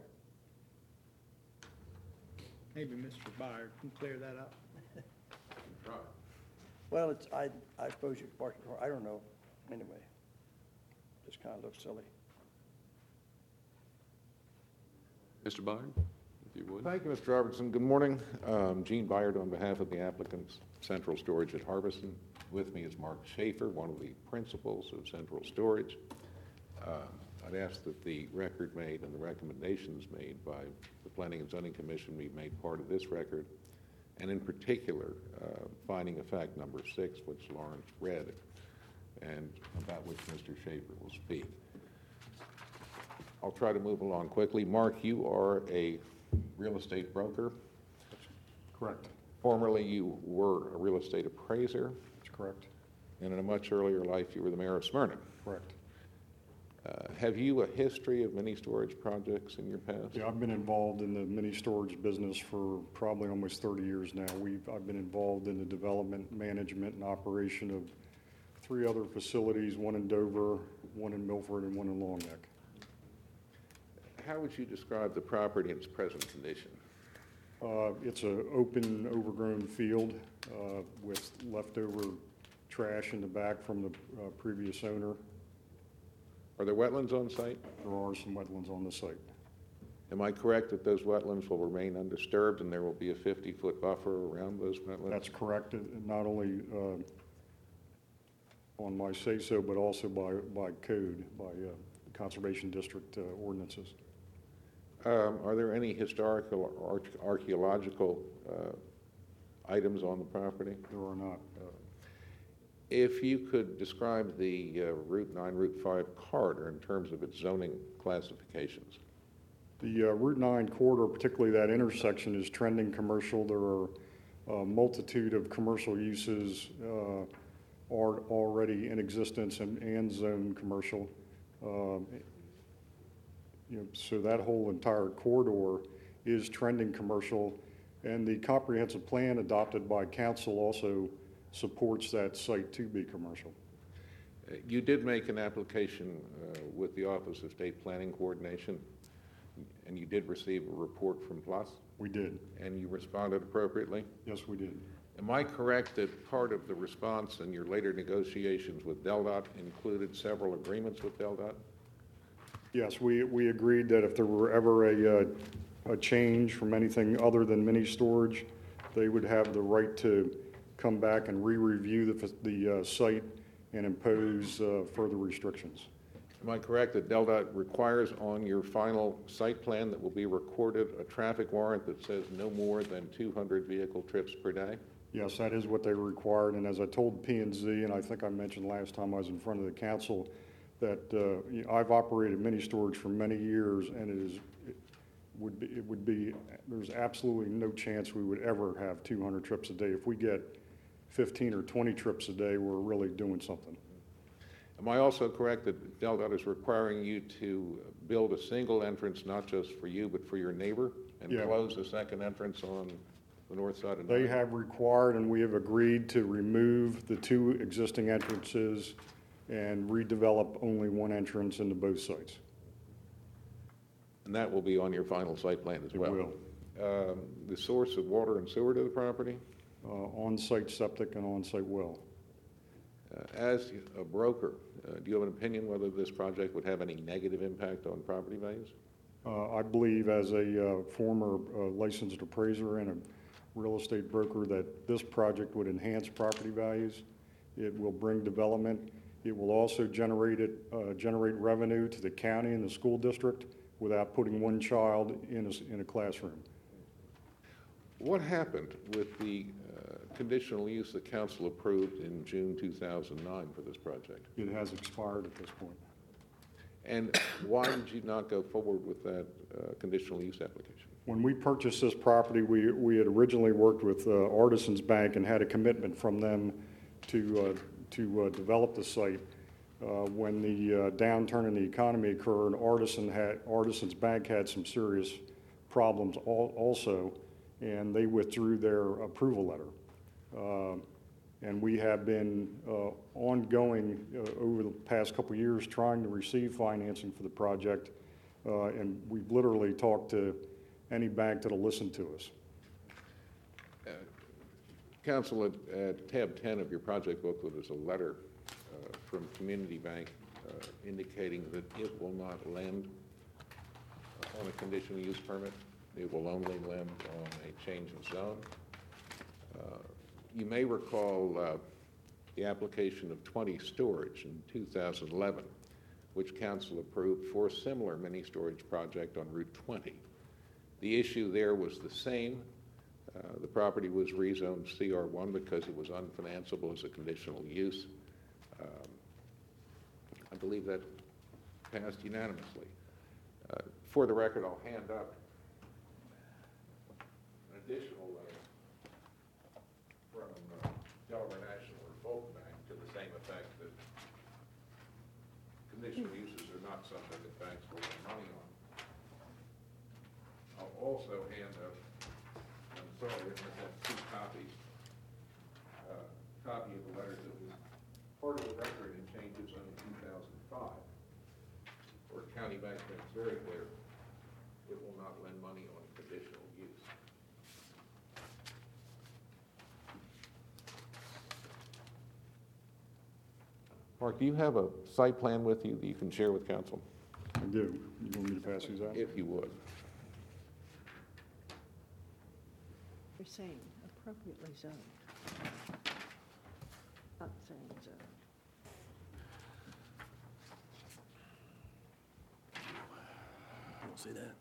Maybe Mister Byer can clear that up. Well, it's, I, I suppose you can park your car, I don't know, anyway. Just kind of looks silly. Mister Byard, if you would. Thank you, Mister Robertson. Good morning. Um, Gene Byard on behalf of the applicants, Central Storage at Harbison. With me is Mark Schaefer, one of the principals of Central Storage. Uh, I'd ask that the record made and the recommendations made by the Planning and Zoning Commission be made part of this record, and in particular, uh, finding of fact number six, which Lawrence read, and about which Mister Schaefer will speak. I'll try to move along quickly. Mark, you are a real estate broker. Correct. Formerly, you were a real estate appraiser, That's correct. and in a much earlier life, you were the mayor of Smyrna. Correct. Uh, Have you a history of mini storage projects in your past? Yeah, I've been involved in the mini storage business for probably almost thirty years now. We've, I've been involved in the development, management, and operation of three other facilities, one in Dover, one in Milford, and one in Long Neck. How would you describe the property in its present condition? Uh, It's an open, overgrown field uh, with leftover trash in the back from the uh, previous owner. Are there wetlands on site? There are some wetlands on the site. Am I correct that those wetlands will remain undisturbed and there will be a fifty-foot buffer around those wetlands? That's correct, uh, not only uh, on my say-so, but also by, by code, by uh, Conservation District uh, ordinances. Um, Are there any historical or arch- archaeological uh, items on the property? There are not. If you could describe the uh, Route nine, Route five corridor in terms of its zoning classifications. The uh, Route nine corridor, particularly that intersection, is trending commercial. There are a multitude of commercial uses uh, are already in existence and, and zone commercial. Um, you know, so that whole entire corridor is trending commercial, and the comprehensive plan adopted by council also supports that site to be commercial. Uh, You did make an application uh, with the Office of State Planning Coordination, and you did receive a report from PLUS? We did. And you responded appropriately? Yes, we did. Am I correct that part of the response in your later negotiations with DelDOT included several agreements with DelDOT? Yes, we, we agreed that if there were ever a, uh, a change from anything other than mini storage, they would have the right to come back and re-review the, the uh, site and impose uh, further restrictions. Am I correct that DelDOT requires on your final site plan that will be recorded a traffic warrant that says no more than two hundred vehicle trips per day? Yes, that is what they required, and as I told P and Z, and I think I mentioned last time I was in front of the council, that uh, you know, I've operated mini storage for many years, and it is it would be it would be there's absolutely no chance we would ever have two hundred trips a day. If we get fifteen or twenty trips a day, we're really doing something. Am I also correct that DelDOT is requiring you to build a single entrance, not just for you, but for your neighbor, and Yeah. close a second entrance on the north side of They nine? have required, and we have agreed to remove the two existing entrances and redevelop only one entrance into both sites. And that will be on your final site plan as It well? will. Um, The source of water and sewer to the property? Uh, on-site septic and on-site well. Uh, As a broker, uh, do you have an opinion whether this project would have any negative impact on property values? Uh, I believe as a uh, former uh, licensed appraiser and a real estate broker that this project would enhance property values. It will bring development. It will also generate it, uh, generate revenue to the county and the school district without putting one child in a, in a classroom. What happened with the uh, conditional use that council approved in June two thousand nine for this project? It has expired at this point. And why did you not go forward with that uh, conditional use application? When we purchased this property, we, we had originally worked with uh, Artisans Bank and had a commitment from them to, uh, to uh, develop the site. Uh, when the uh, downturn in the economy occurred, Artisan had, Artisans Bank had some serious problems al- also, and they withdrew their approval letter. Uh, and we have been uh, ongoing uh, over the past couple of years trying to receive financing for the project, uh, and we've literally talked to any bank that'll listen to us. Uh, Council, at, at tab ten of your project booklet is a letter uh, from Community Bank uh, indicating that it will not lend uh, on a conditional use permit. It will only lend on a change of zone. Uh, You may recall uh, the application of twenty storage in two thousand eleven, which council approved for a similar mini storage project on Route twenty. The issue there was the same. Uh, the property was rezoned C R one because it was unfinanceable as a conditional use. Um, I believe that passed unanimously. Uh, for the record, I'll hand up an additional letter from uh, Delaware National or Fulton Bank to the same effect that conditional uses are not something that banks will lend money on. I'll also hand out, I'm sorry, I must have two copies. Uh, copy of the letter that was part of the record and changes on two thousand five, where County Bank makes very clear it will not lend money on conditional use. Mark, do you have a site plan with you that you can share with council? I do. You want me to pass these out? If you would. You're saying appropriately zoned. Not saying zoned. I don't see that.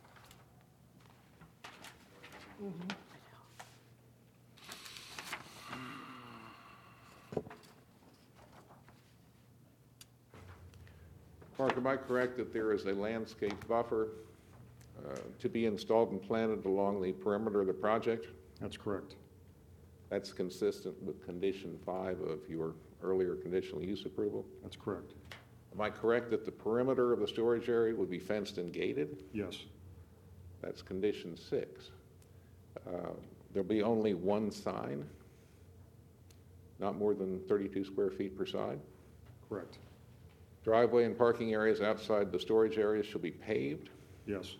Mark, am I correct that there is a landscape buffer uh, to be installed and planted along the perimeter of the project? That's correct. That's consistent with condition five of your earlier conditional use approval? That's correct. Am I correct that the perimeter of the storage area would be fenced and gated? Yes. That's condition six. Uh, There'll be only one sign, not more than thirty-two square feet per side? Correct. Driveway and parking areas outside the storage areas shall be paved? Yes.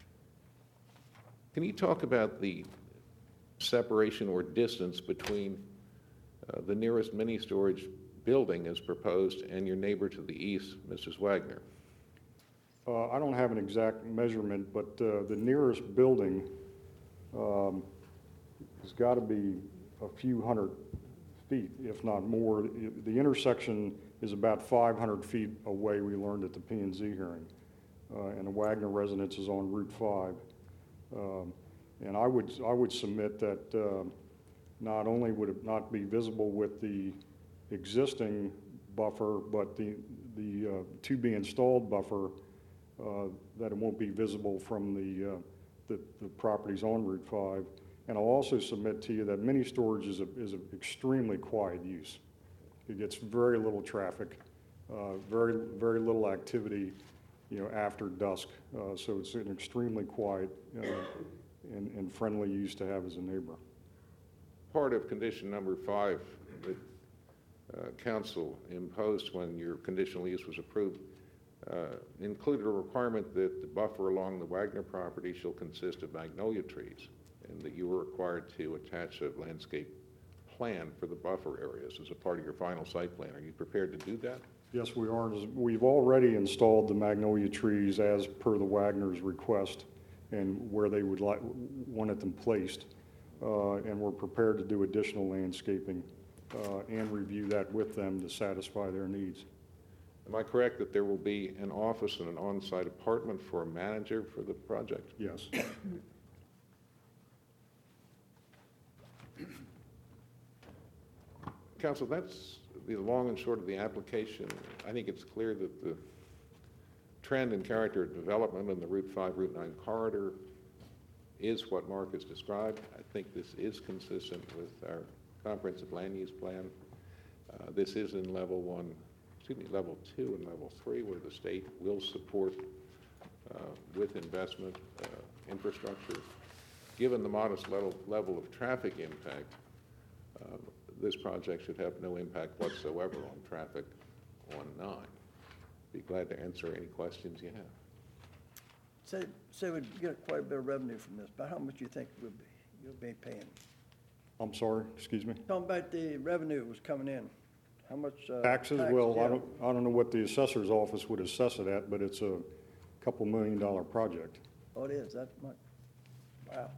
Can you talk about the separation or distance between uh, the nearest mini storage building as proposed and your neighbor to the east, Missus Wagner? Uh, I don't have an exact measurement, but uh, the nearest building um, has got to be a few hundred feet, if not more. The intersection is about five hundred feet away, we learned at the P and Z hearing. Uh, and the Wagner residence is on Route five. Um, and I would, I would submit that uh, not only would it not be visible with the existing buffer, but the, the uh, to-be-installed buffer, uh, that it won't be visible from the, uh, the, the properties on Route five. And I'll also submit to you that mini storage is a, is an extremely quiet use. It gets very little traffic, uh, very, very little activity, you know, after dusk. Uh, so it's an extremely quiet uh, and, and friendly use to have as a neighbor. Part of condition number five that uh, council imposed when your conditional use was approved uh, included a requirement that the buffer along the Wagner property shall consist of magnolia trees, and that you were required to attach a landscape plan for the buffer areas as a part of your final site plan. Are you prepared to do that? Yes, we are. We've already installed the magnolia trees as per the Wagner's request and where they would like wanted them placed. Uh, and we're prepared to do additional landscaping uh, and review that with them to satisfy their needs. Am I correct that there will be an office and an on-site apartment for a manager for the project? Yes. Council, that's the long and short of the application. I think it's clear that the trend and character of development in the Route five, Route nine corridor is what Mark has described. I think this is consistent with our comprehensive land use plan. Uh, this is in level one, excuse me, level two and level three, where the state will support uh, with investment uh, infrastructure. Given the modest level, level of traffic impact, uh, this project should have no impact whatsoever on traffic on nine. Be glad to answer any questions you have. So, so we'd get quite a bit of revenue from this, but how much do you think we'll be, you'll be paying? I'm sorry, excuse me? Talking about the revenue that was coming in, how much? uh, Taxes, tax- well, I yeah. don't, I don't know what the assessor's office would assess it at, but it's a couple million dollar project. Oh, it is, that much? Wow.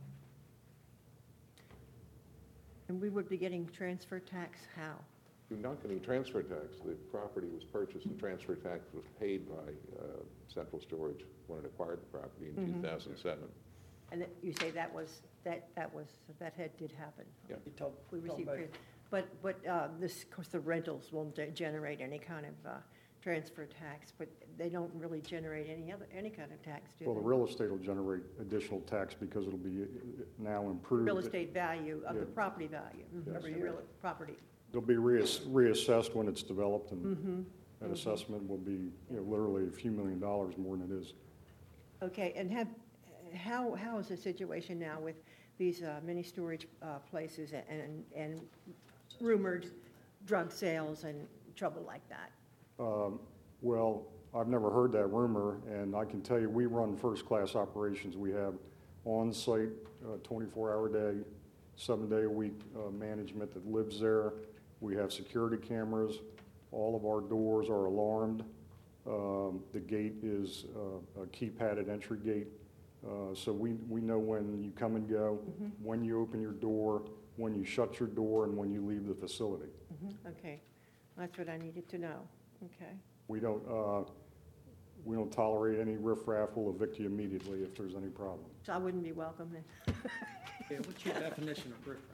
And we would be getting transfer tax how? You're not getting transfer tax. The property was purchased and transfer tax was paid by uh, Central Storage when it acquired the property in Mhm. two thousand seven. And that- you say that was, that, that was, that had, did happen? Yeah. You talk, We talking received, about- trans- but, but uh, this, of course, the rentals won't de- generate any kind of uh, transfer tax, but they don't really generate any other, any kind of tax, do they? Well, the real estate will generate additional tax because it'll be uh, now improved. Real estate value of the Yeah. property value. Mhm. Yes. Every real property. It'll be reass- reassessed when it's developed and Mhm. That assessment will be, you know, literally a few million dollars more than it is. Okay, and have, how, how is the situation now with these uh, mini storage uh, places and, and rumored drug sales and trouble like that? Um, Well, I've never heard that rumor, and I can tell you, we run first-class operations. We have on-site, uh, twenty-four hour day, seven-day-a-week uh, management that lives there. We have security cameras. All of our doors are alarmed. Um, The gate is uh, a keypadded entry gate. Uh, So we, we know when you come and go, Mhm. when you open your door, when you shut your door, and when you leave the facility. Mhm. Okay, that's what I needed to know. Okay. We don't, uh, we don't tolerate any riffraff. We'll evict you immediately if there's any problem. So I wouldn't be welcome then. Yeah, what's your definition of riffraff?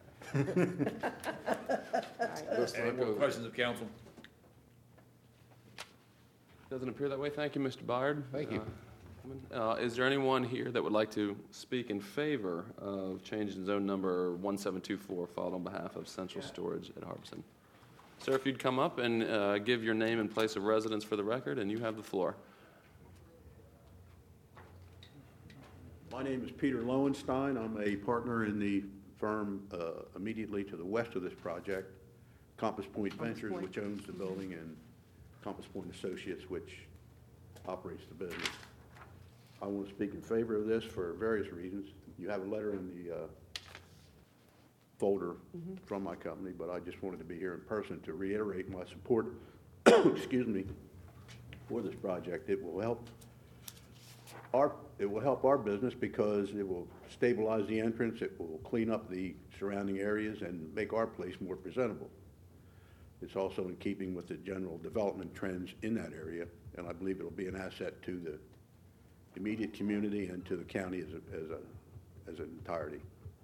Any more questions of council? Doesn't appear that way. Thank you, Mister Byard. Thank you. Uh, uh, Is there anyone here that would like to speak in favor of change in zone number one seven two four filed on behalf of Central Storage at Harbison? Sir, if you'd come up and uh, give your name and place of residence for the record, and you have the floor. My name is Peter Lowenstein. I'm a partner in the firm uh, immediately to the west of this project, Compass Point Compass Ventures, Point. which owns the building, and Compass Point Associates, which operates the business. I want to speak in favor of this for various reasons. You have a letter in the uh, folder Mhm. from my company, but I just wanted to be here in person to reiterate my support, excuse me, for this project. It will help our, it will help our business because it will stabilize the entrance, it will clean up the surrounding areas and make our place more presentable. It's also in keeping with the general development trends in that area, and I believe it'll be an asset to the immediate community and to the county as a, as a, as an entirety.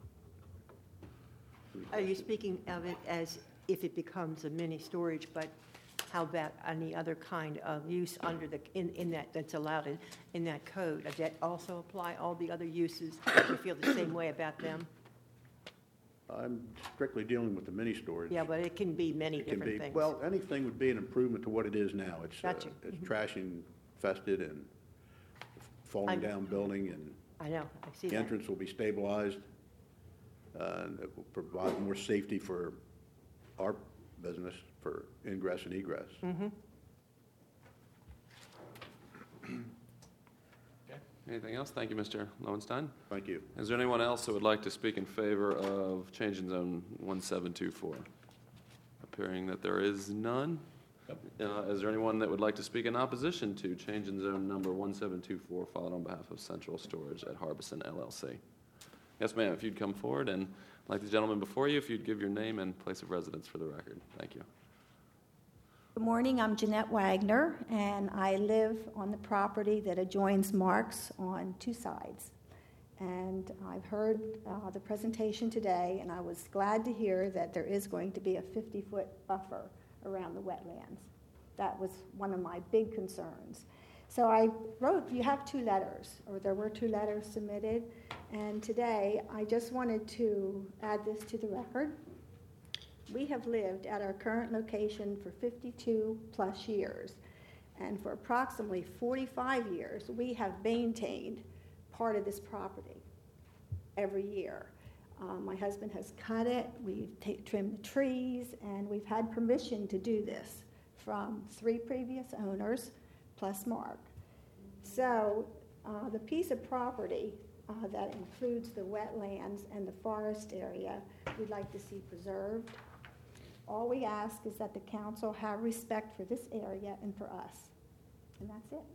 Are you speaking of it as if it becomes a mini storage, but how about any other kind of use under the, in, in that, that's allowed in, in that code? Does that also apply, all the other uses? Do you feel the same way about them? I'm strictly dealing with the mini storage. Yeah, but it can be many It can different be, things. well, anything would be an improvement to what it is now. It's, uh, Gotcha. it's Mhm. trash infested and falling I'm- down building, and I know, I see the that. entrance will be stabilized, uh, and it will provide more safety for our business for ingress and egress. Mm-hmm. Anything else? Thank you, Mister Lowenstein. Thank you. Is there anyone else who would like to speak in favor of change in zone one seven two four? Appearing that there is none. Uh, Is there anyone that would like to speak in opposition to change in zone number one seven two four filed on behalf of Central Storage at Harbison L L C? Yes, ma'am, if you'd come forward, and like the gentleman before you, if you'd give your name and place of residence for the record. Thank you. Good morning, I'm Jeanette Wagner, and I live on the property that adjoins Mark's on two sides. And I've heard uh, the presentation today, and I was glad to hear that there is going to be a fifty-foot buffer around the wetlands. That was one of my big concerns. So I wrote, you have two letters, or there were two letters submitted, and today I just wanted to add this to the record. We have lived at our current location for fifty-two plus years, and for approximately forty-five years, we have maintained part of this property every year. Uh, my husband has cut it, we've ta- trimmed the trees, and we've had permission to do this from three previous owners, plus Mark. So uh, the piece of property uh, that includes the wetlands and the forest area, we'd like to see preserved. All we ask is that the council have respect for this area and for us, and that's it.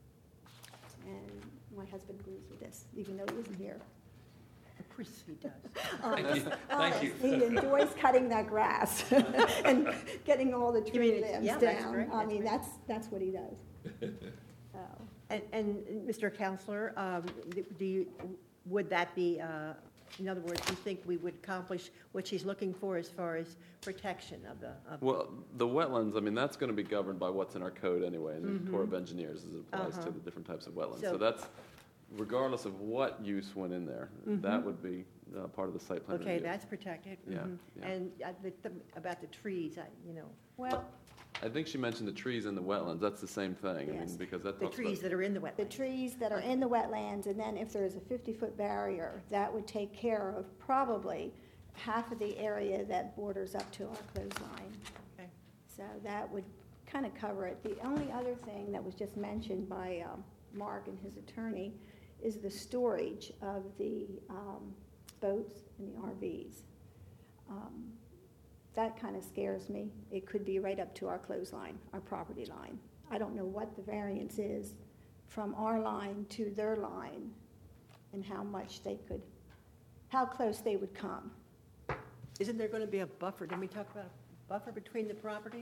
And my husband agrees with this, even though he isn't here. Of course he does. Thank you. Thank you. He enjoys cutting that grass and getting all the You tree mean it's- limbs yeah, that's down. great, I that's mean, great. that's, that's what he does. So, And, and Mister Counselor, um, do you, would that be, uh, in other words, you think we would accomplish what she's looking for as far as protection of the, of Well, the wetlands, I mean, that's going to be governed by what's in our code anyway, and the Mhm. Corps of Engineers as it applies Uh-huh. to the different types of wetlands. So- So that's, regardless of what use went in there, Mhm. that would be uh, part of the site plan Okay, review. that's protected. Yeah, Mhm. yeah. And uh, the, the, about the trees, I, you know. well, I think she mentioned the trees in the wetlands. That's the same thing. I Yes. mean, because that The talks trees about, that are in the The wetlands. trees that are in the wetlands, and then if there is a fifty-foot barrier, that would take care of probably half of the area that borders up to our clothesline. Okay. So that would kind of cover it. The only other thing that was just mentioned by um, Mark and his attorney is the storage of the um, boats and the R Vs. Um, That kind of scares me. It could be right up to our clothesline, our property line. I don't know what the variance is from our line to their line and how much they could, how close they would come. Isn't there going to be a buffer? Didn't we talk about a buffer between the properties?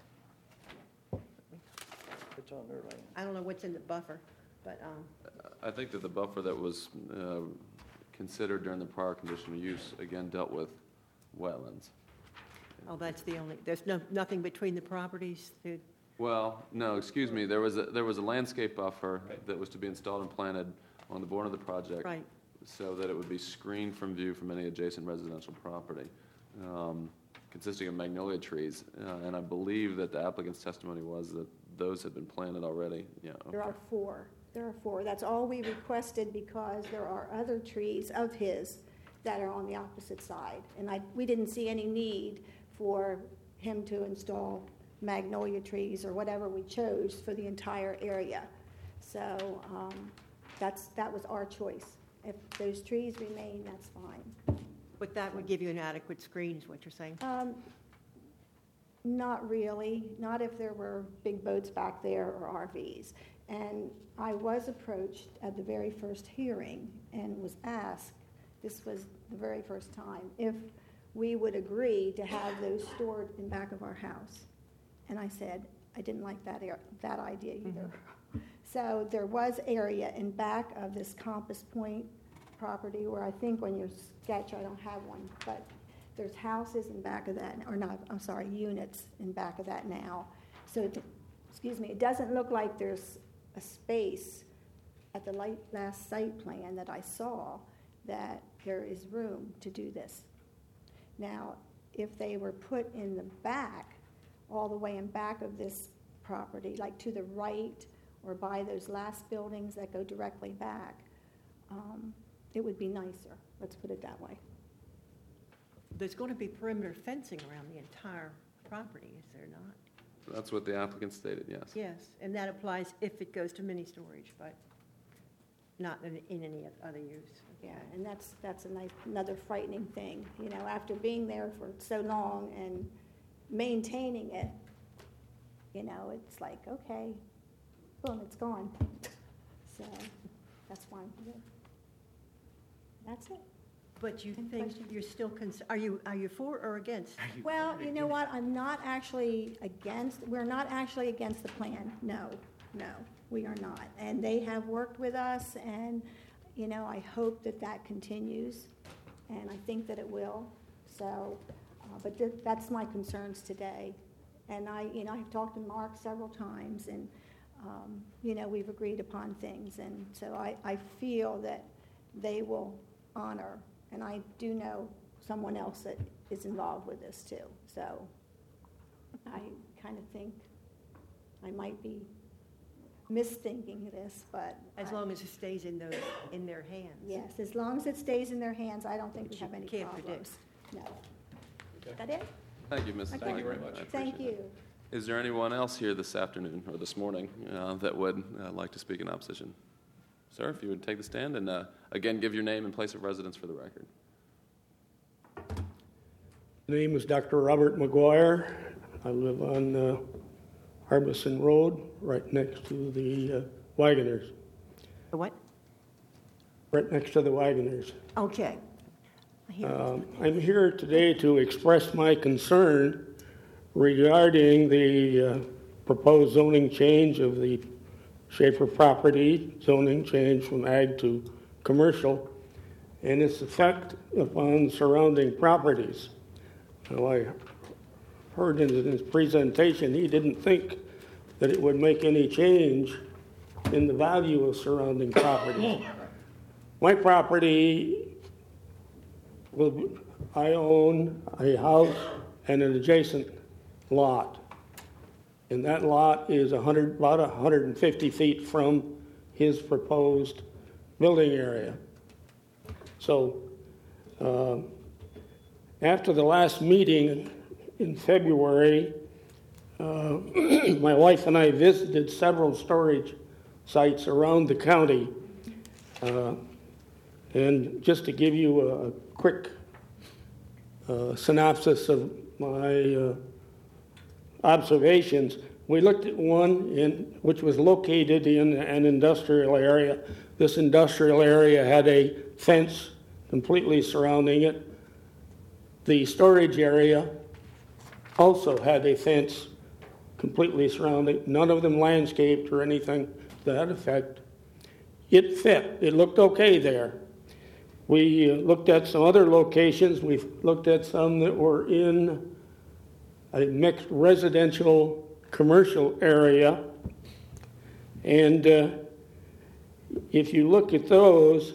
It's on their land. I don't know what's in the buffer, but, um, I think that the buffer that was uh, considered during the prior conditional use, again, dealt with wetlands. oh, that's the only, there's no, nothing between the properties? to- Well, no, excuse me, there was a, there was a landscape buffer that was to be installed and planted on the border of the project. Right. So that it would be screened from view from any adjacent residential property, um, consisting of magnolia trees. Uh, And I believe that the applicant's testimony was that those had been planted already, yeah. There are four. There are four. That's all we requested because there are other trees of his that are on the opposite side. And I, we didn't see any need for him to install magnolia trees or whatever we chose for the entire area. So um, that's, that was our choice. If those trees remain, that's fine. But that would give you an adequate screen, is what you're saying? Um, Not really, not if there were big boats back there or R Vs. And I was approached at the very first hearing and was asked, this was the very first time, if we would agree to have those stored in back of our house. And I said, I didn't like that, ar- that idea either. So there was area in back of this Compass Point property where I think on your sketch, I don't have one, but there's houses in back of that, or not, I'm sorry, units in back of that now. So, it- excuse me, it doesn't look like there's a space at the light, last site plan that I saw that there is room to do this. Now, if they were put in the back, all the way in back of this property, like to the right or by those last buildings that go directly back, um, it would be nicer, let's put it that way. There's going to be perimeter fencing around the entire property, is there not? That's what the applicant stated, yes. Yes, and that applies if it goes to mini storage, but not in, in any other use. Yeah, and that's, that's a nice, another frightening thing, you know, after being there for so long and maintaining it, you know, it's like, okay, boom, it's gone. So, that's fine with it. That's it. But you Any think questions? you're still, cons- are you, are you for or against? Well, you know what, I'm not actually against, we're not actually against the plan, no, no, we are not. And they have worked with us, and, you know, I hope that that continues, and I think that it will, so, uh, but th- that's my concerns today. And I, you know, I've talked to Mark several times, and, um, you know, we've agreed upon things, and so I, I feel that they will honor. And I do know someone else that is involved with this too. So I kind of think I might be misthinking this, but. As I- long as it stays in those, in their hands. Yes, as long as it stays in their hands, I don't think we Which have you any can't problems. No. Okay. That it? Thank you, Missus Okay. Wagner. Thank you very much. I Thank appreciate you. that. Is there anyone else here this afternoon or this morning uh, that would uh, like to speak in opposition? Sir, if you would take the stand and, uh, again, give your name and place of residence for the record. My name is Doctor Robert McGuire. I live on uh, Harbison Road, right next to the uh, Wagoners. The what? Right next to the Wagoners. Okay. I hear it. Um, I'm here today to express my concern regarding the uh, proposed zoning change of the Schaefer property, zoning change from ag to commercial, and its effect upon surrounding properties. Now, I heard in his presentation he didn't think that it would make any change in the value of surrounding properties. My property, will, I own a house and an adjacent lot. And that lot is one hundred, about one hundred fifty feet from his proposed building area. So uh, after the last meeting in February, uh, my wife and I visited several storage sites around the county. Uh, and just to give you a quick uh, synopsis of my uh, observations, we looked at one in, which was located in an industrial area. This industrial area had a fence completely surrounding it. The storage area also had a fence completely surrounding it, none of them landscaped or anything to that effect. It fit. It looked okay there. We uh, looked at some other locations. We've looked at some that were in a mixed residential commercial area. And uh, if you look at those,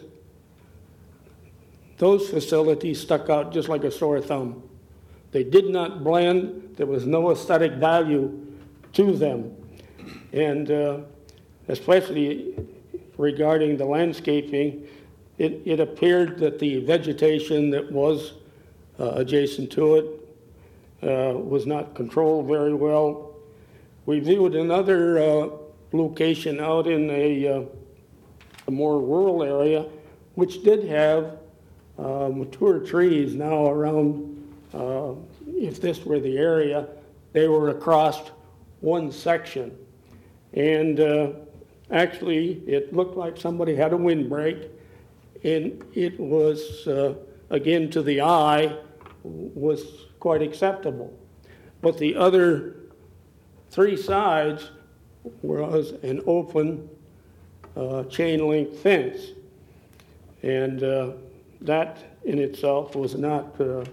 those facilities stuck out just like a sore thumb. They did not blend. There was no aesthetic value to them. And uh, especially regarding the landscaping, it, it appeared that the vegetation that was uh, adjacent to it uh, was not controlled very well. We viewed another uh, location out in a, uh, a more rural area, which did have uh, mature trees now around, uh, if this were the area, they were across one section. And uh, actually, it looked like somebody had a windbreak, and it was, uh, again, to the eye, was quite acceptable. But the other three sides was an open uh, chain link fence. And uh, that in itself was not uh,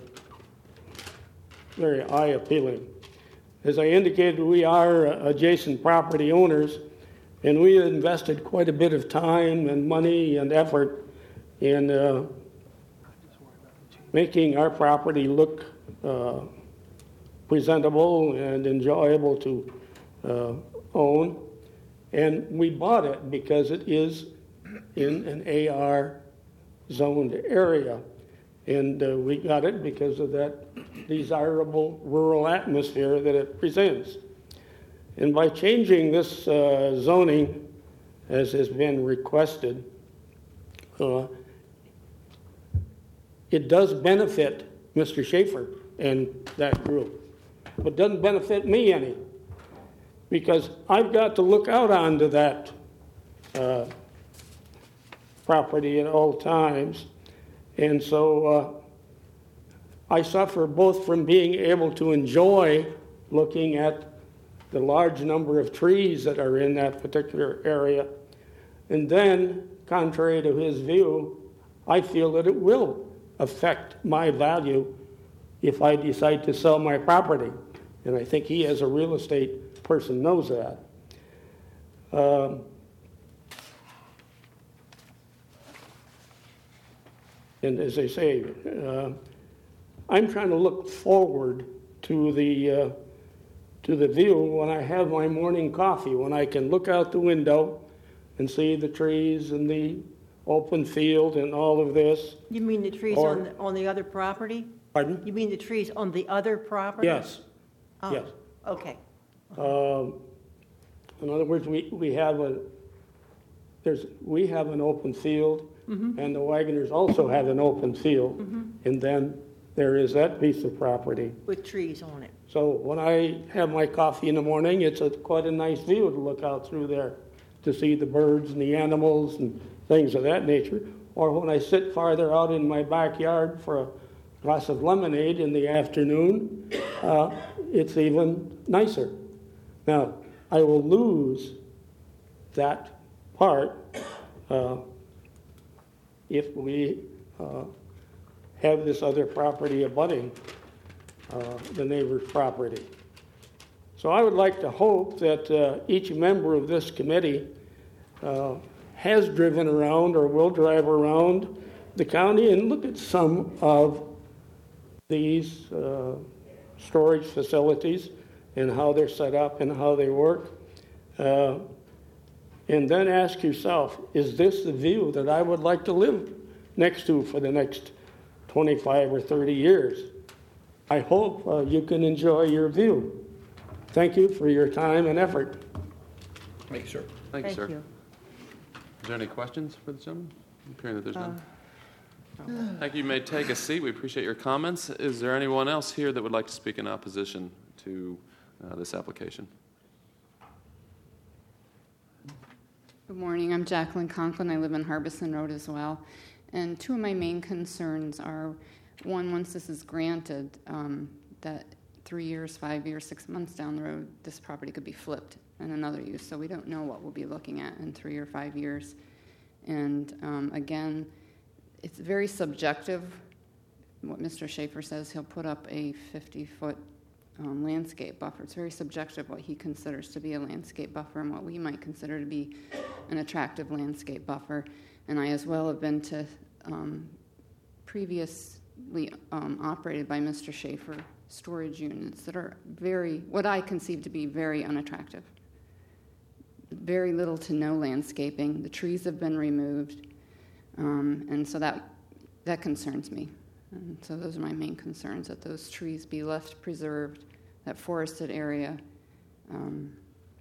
very eye appealing. As I indicated, we are adjacent property owners, and we invested quite a bit of time and money and effort in uh, making our property look uh, presentable and enjoyable to uh, own. And we bought it because it is in an A R zoned area. And uh, we got it because of that desirable rural atmosphere that it presents. And by changing this uh, zoning, as has been requested, uh, it does benefit Mister Schaefer and that group, but doesn't benefit me any, because I've got to look out onto that uh, property at all times. And so uh, I suffer both from being able to enjoy looking at the large number of trees that are in that particular area, and then, contrary to his view, I feel that it will affect my value if I decide to sell my property. And I think he, as a real estate person, knows that. Um, And as I say, uh, I'm trying to look forward to the uh, to the view when I have my morning coffee, when I can look out the window and see the trees and the open field and all of this. You mean the trees Or- on, the- on the other property? Pardon? You mean the trees on the other property? Yes. Oh, Yes. okay. Um, in other words, we, we have a there's we have an open field, Mhm. and the Wagoners also have an open field, Mhm. and then there is that piece of property. With trees on it. So when I have my coffee in the morning, it's a, quite a nice view to look out through there to see the birds and the animals and things of that nature. Or when I sit farther out in my backyard for a glass of lemonade in the afternoon, uh, it's even nicer. Now, I will lose that part uh, if we uh, have this other property abutting uh, the neighbor's property. So I would like to hope that uh, each member of this committee uh, has driven around or will drive around the county and look at some of these uh, storage facilities and how they're set up and how they work. Uh, and then ask yourself, is this the view that I would like to live next to for the next twenty-five or thirty years? I hope uh, you can enjoy your view. Thank you for your time and effort. Thank you, sir. Thank you, Thank sir. you. Is there any questions for the gentleman? I'm hearing that there's none. Uh, Thank you. You may take a seat. We appreciate your comments. Is there anyone else here that would like to speak in opposition to uh, this application? Good morning. I'm Jacqueline Conklin. I live in Harbison Road as well. And two of my main concerns are, one, once this is granted, um, that three years, five years, six months down the road, this property could be flipped and another use. So we don't know what we'll be looking at in three or five years. And um, again, it's very subjective. What Mister Schaefer says, he'll put up a fifty-foot um, landscape buffer. It's very subjective what he considers to be a landscape buffer and what we might consider to be an attractive landscape buffer. And I as well have been to um, previously um, operated by Mister Schaefer storage units that are very, what I conceive to be very unattractive. Very little to no landscaping. The trees have been removed. Um, and so that that concerns me. And so those are my main concerns, that those trees be left preserved, that forested area. Um,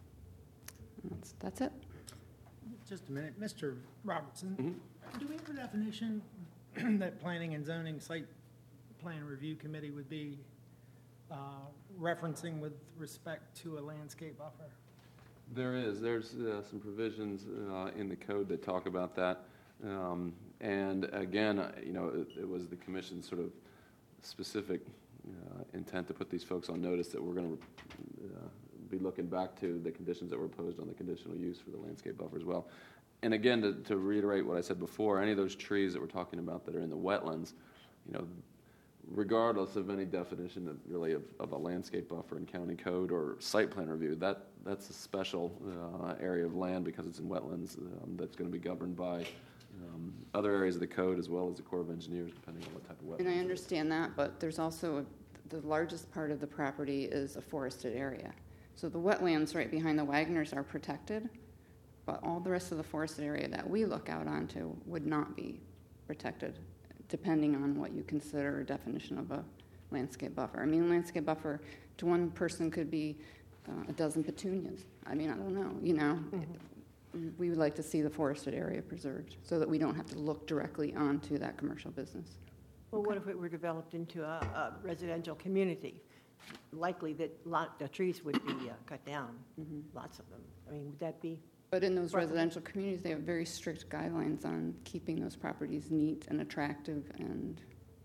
that's, that's it. Just a minute. Mister Robertson, Mm-hmm. do we have a definition that Planning and Zoning Site Plan Review Committee would be uh, referencing with respect to a landscape buffer? There is. There's uh, some provisions uh, in the code that talk about that. Um, and again, uh, you know, it, it was the commission's sort of specific uh, intent to put these folks on notice that we're going to uh, be looking back to the conditions that were imposed on the conditional use for the landscape buffer as well. And again, to, to reiterate what I said before, any of those trees that we're talking about that are in the wetlands, you know, regardless of any definition of really of, of a landscape buffer in county code or site plan review, that that's a special uh, area of land because it's in wetlands um, that's going to be governed by um, other areas of the code as well as the Corps of Engineers, depending on what type of wetlands. And I understand that, but there's also, a, the largest part of the property is a forested area. So the wetlands right behind the Wagners are protected, but all the rest of the forested area that we look out onto would not be protected, depending on what you consider a definition of a landscape buffer. I mean, a landscape buffer to one person could be uh, a dozen petunias. I mean, I don't know, you know. Mm-hmm. We would like to see the forested area preserved so that we don't have to look directly onto that commercial business. Well, what if it were developed into a, a residential community? Likely that lot, the trees would be uh, cut down, mm-hmm. lots of them. I mean, would that be? But in those residential communities, they have very strict guidelines on keeping those properties neat and attractive and,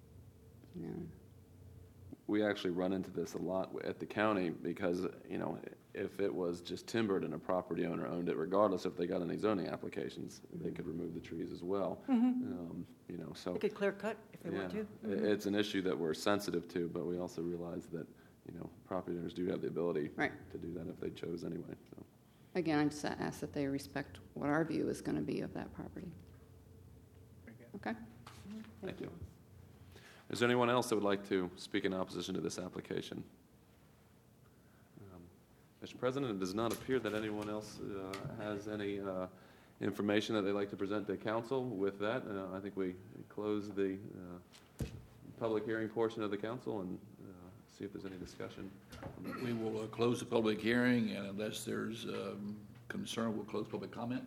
you know. We actually run into this a lot at the county because, you know, if it was just timbered and a property owner owned it, regardless if they got any zoning applications, they could remove the trees as well. Mhm. Um, you know, so. They could clear cut if they yeah, want to. i- Mhm. It's an issue that we're sensitive to, but we also realize that, you know, property owners do have the ability Right. to do that if they chose anyway, so. Again, I just ask that they respect what our view is going to be of that property. Okay? Thank you. Is there anyone else that would like to speak in opposition to this application? Um, Mister President, it does not appear that anyone else uh, has any uh, information that they'd like to present to council. With that, uh, I think we close the uh, public hearing portion of the council and uh, see if there's any discussion. We will uh, close the public hearing, and unless there's um, concern, we'll close public comment.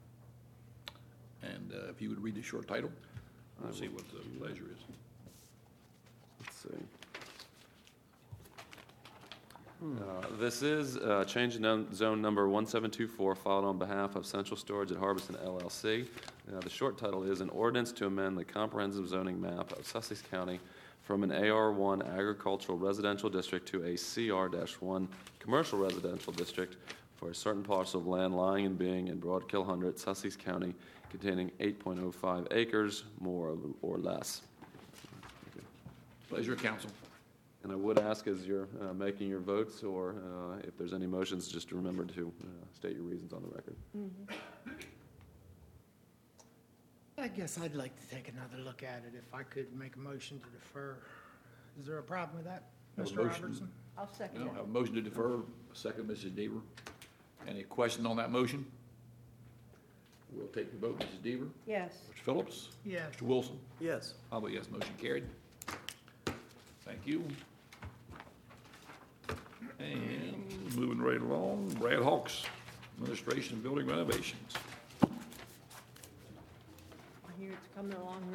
And uh, if you would read the short title, we'll see what the pleasure is. Let's see. Uh, This is uh, change in num- zone number one seven two four filed on behalf of Central Storage at Harbison L L C. Uh, The short title is an ordinance to amend the comprehensive zoning map of Sussex County from an A R one agricultural residential district to a C R one commercial residential district for a certain parcel of land lying and being in Broadkill Hundred, Sussex County, containing eight point oh five acres, more or less. Pleasure, council. And I would ask, as you're uh, making your votes, or uh, if there's any motions, just to remember to uh, state your reasons on the record. Mm-hmm. I guess I'd like to take another look at it if I could make a motion to defer. Is there a problem with that, Have a Mister motion. Robertson? I'll second No, it. have a motion to defer, second, Missus Deaver. Any question on that motion? We'll take the vote, Missus Deaver. Yes. Mister Phillips. Yes. Mister Wilson. Yes. I'll vote yes, motion carried. Thank you. And moving right along, Brad Hawks, Administration and Building Renovations. I hear it's coming along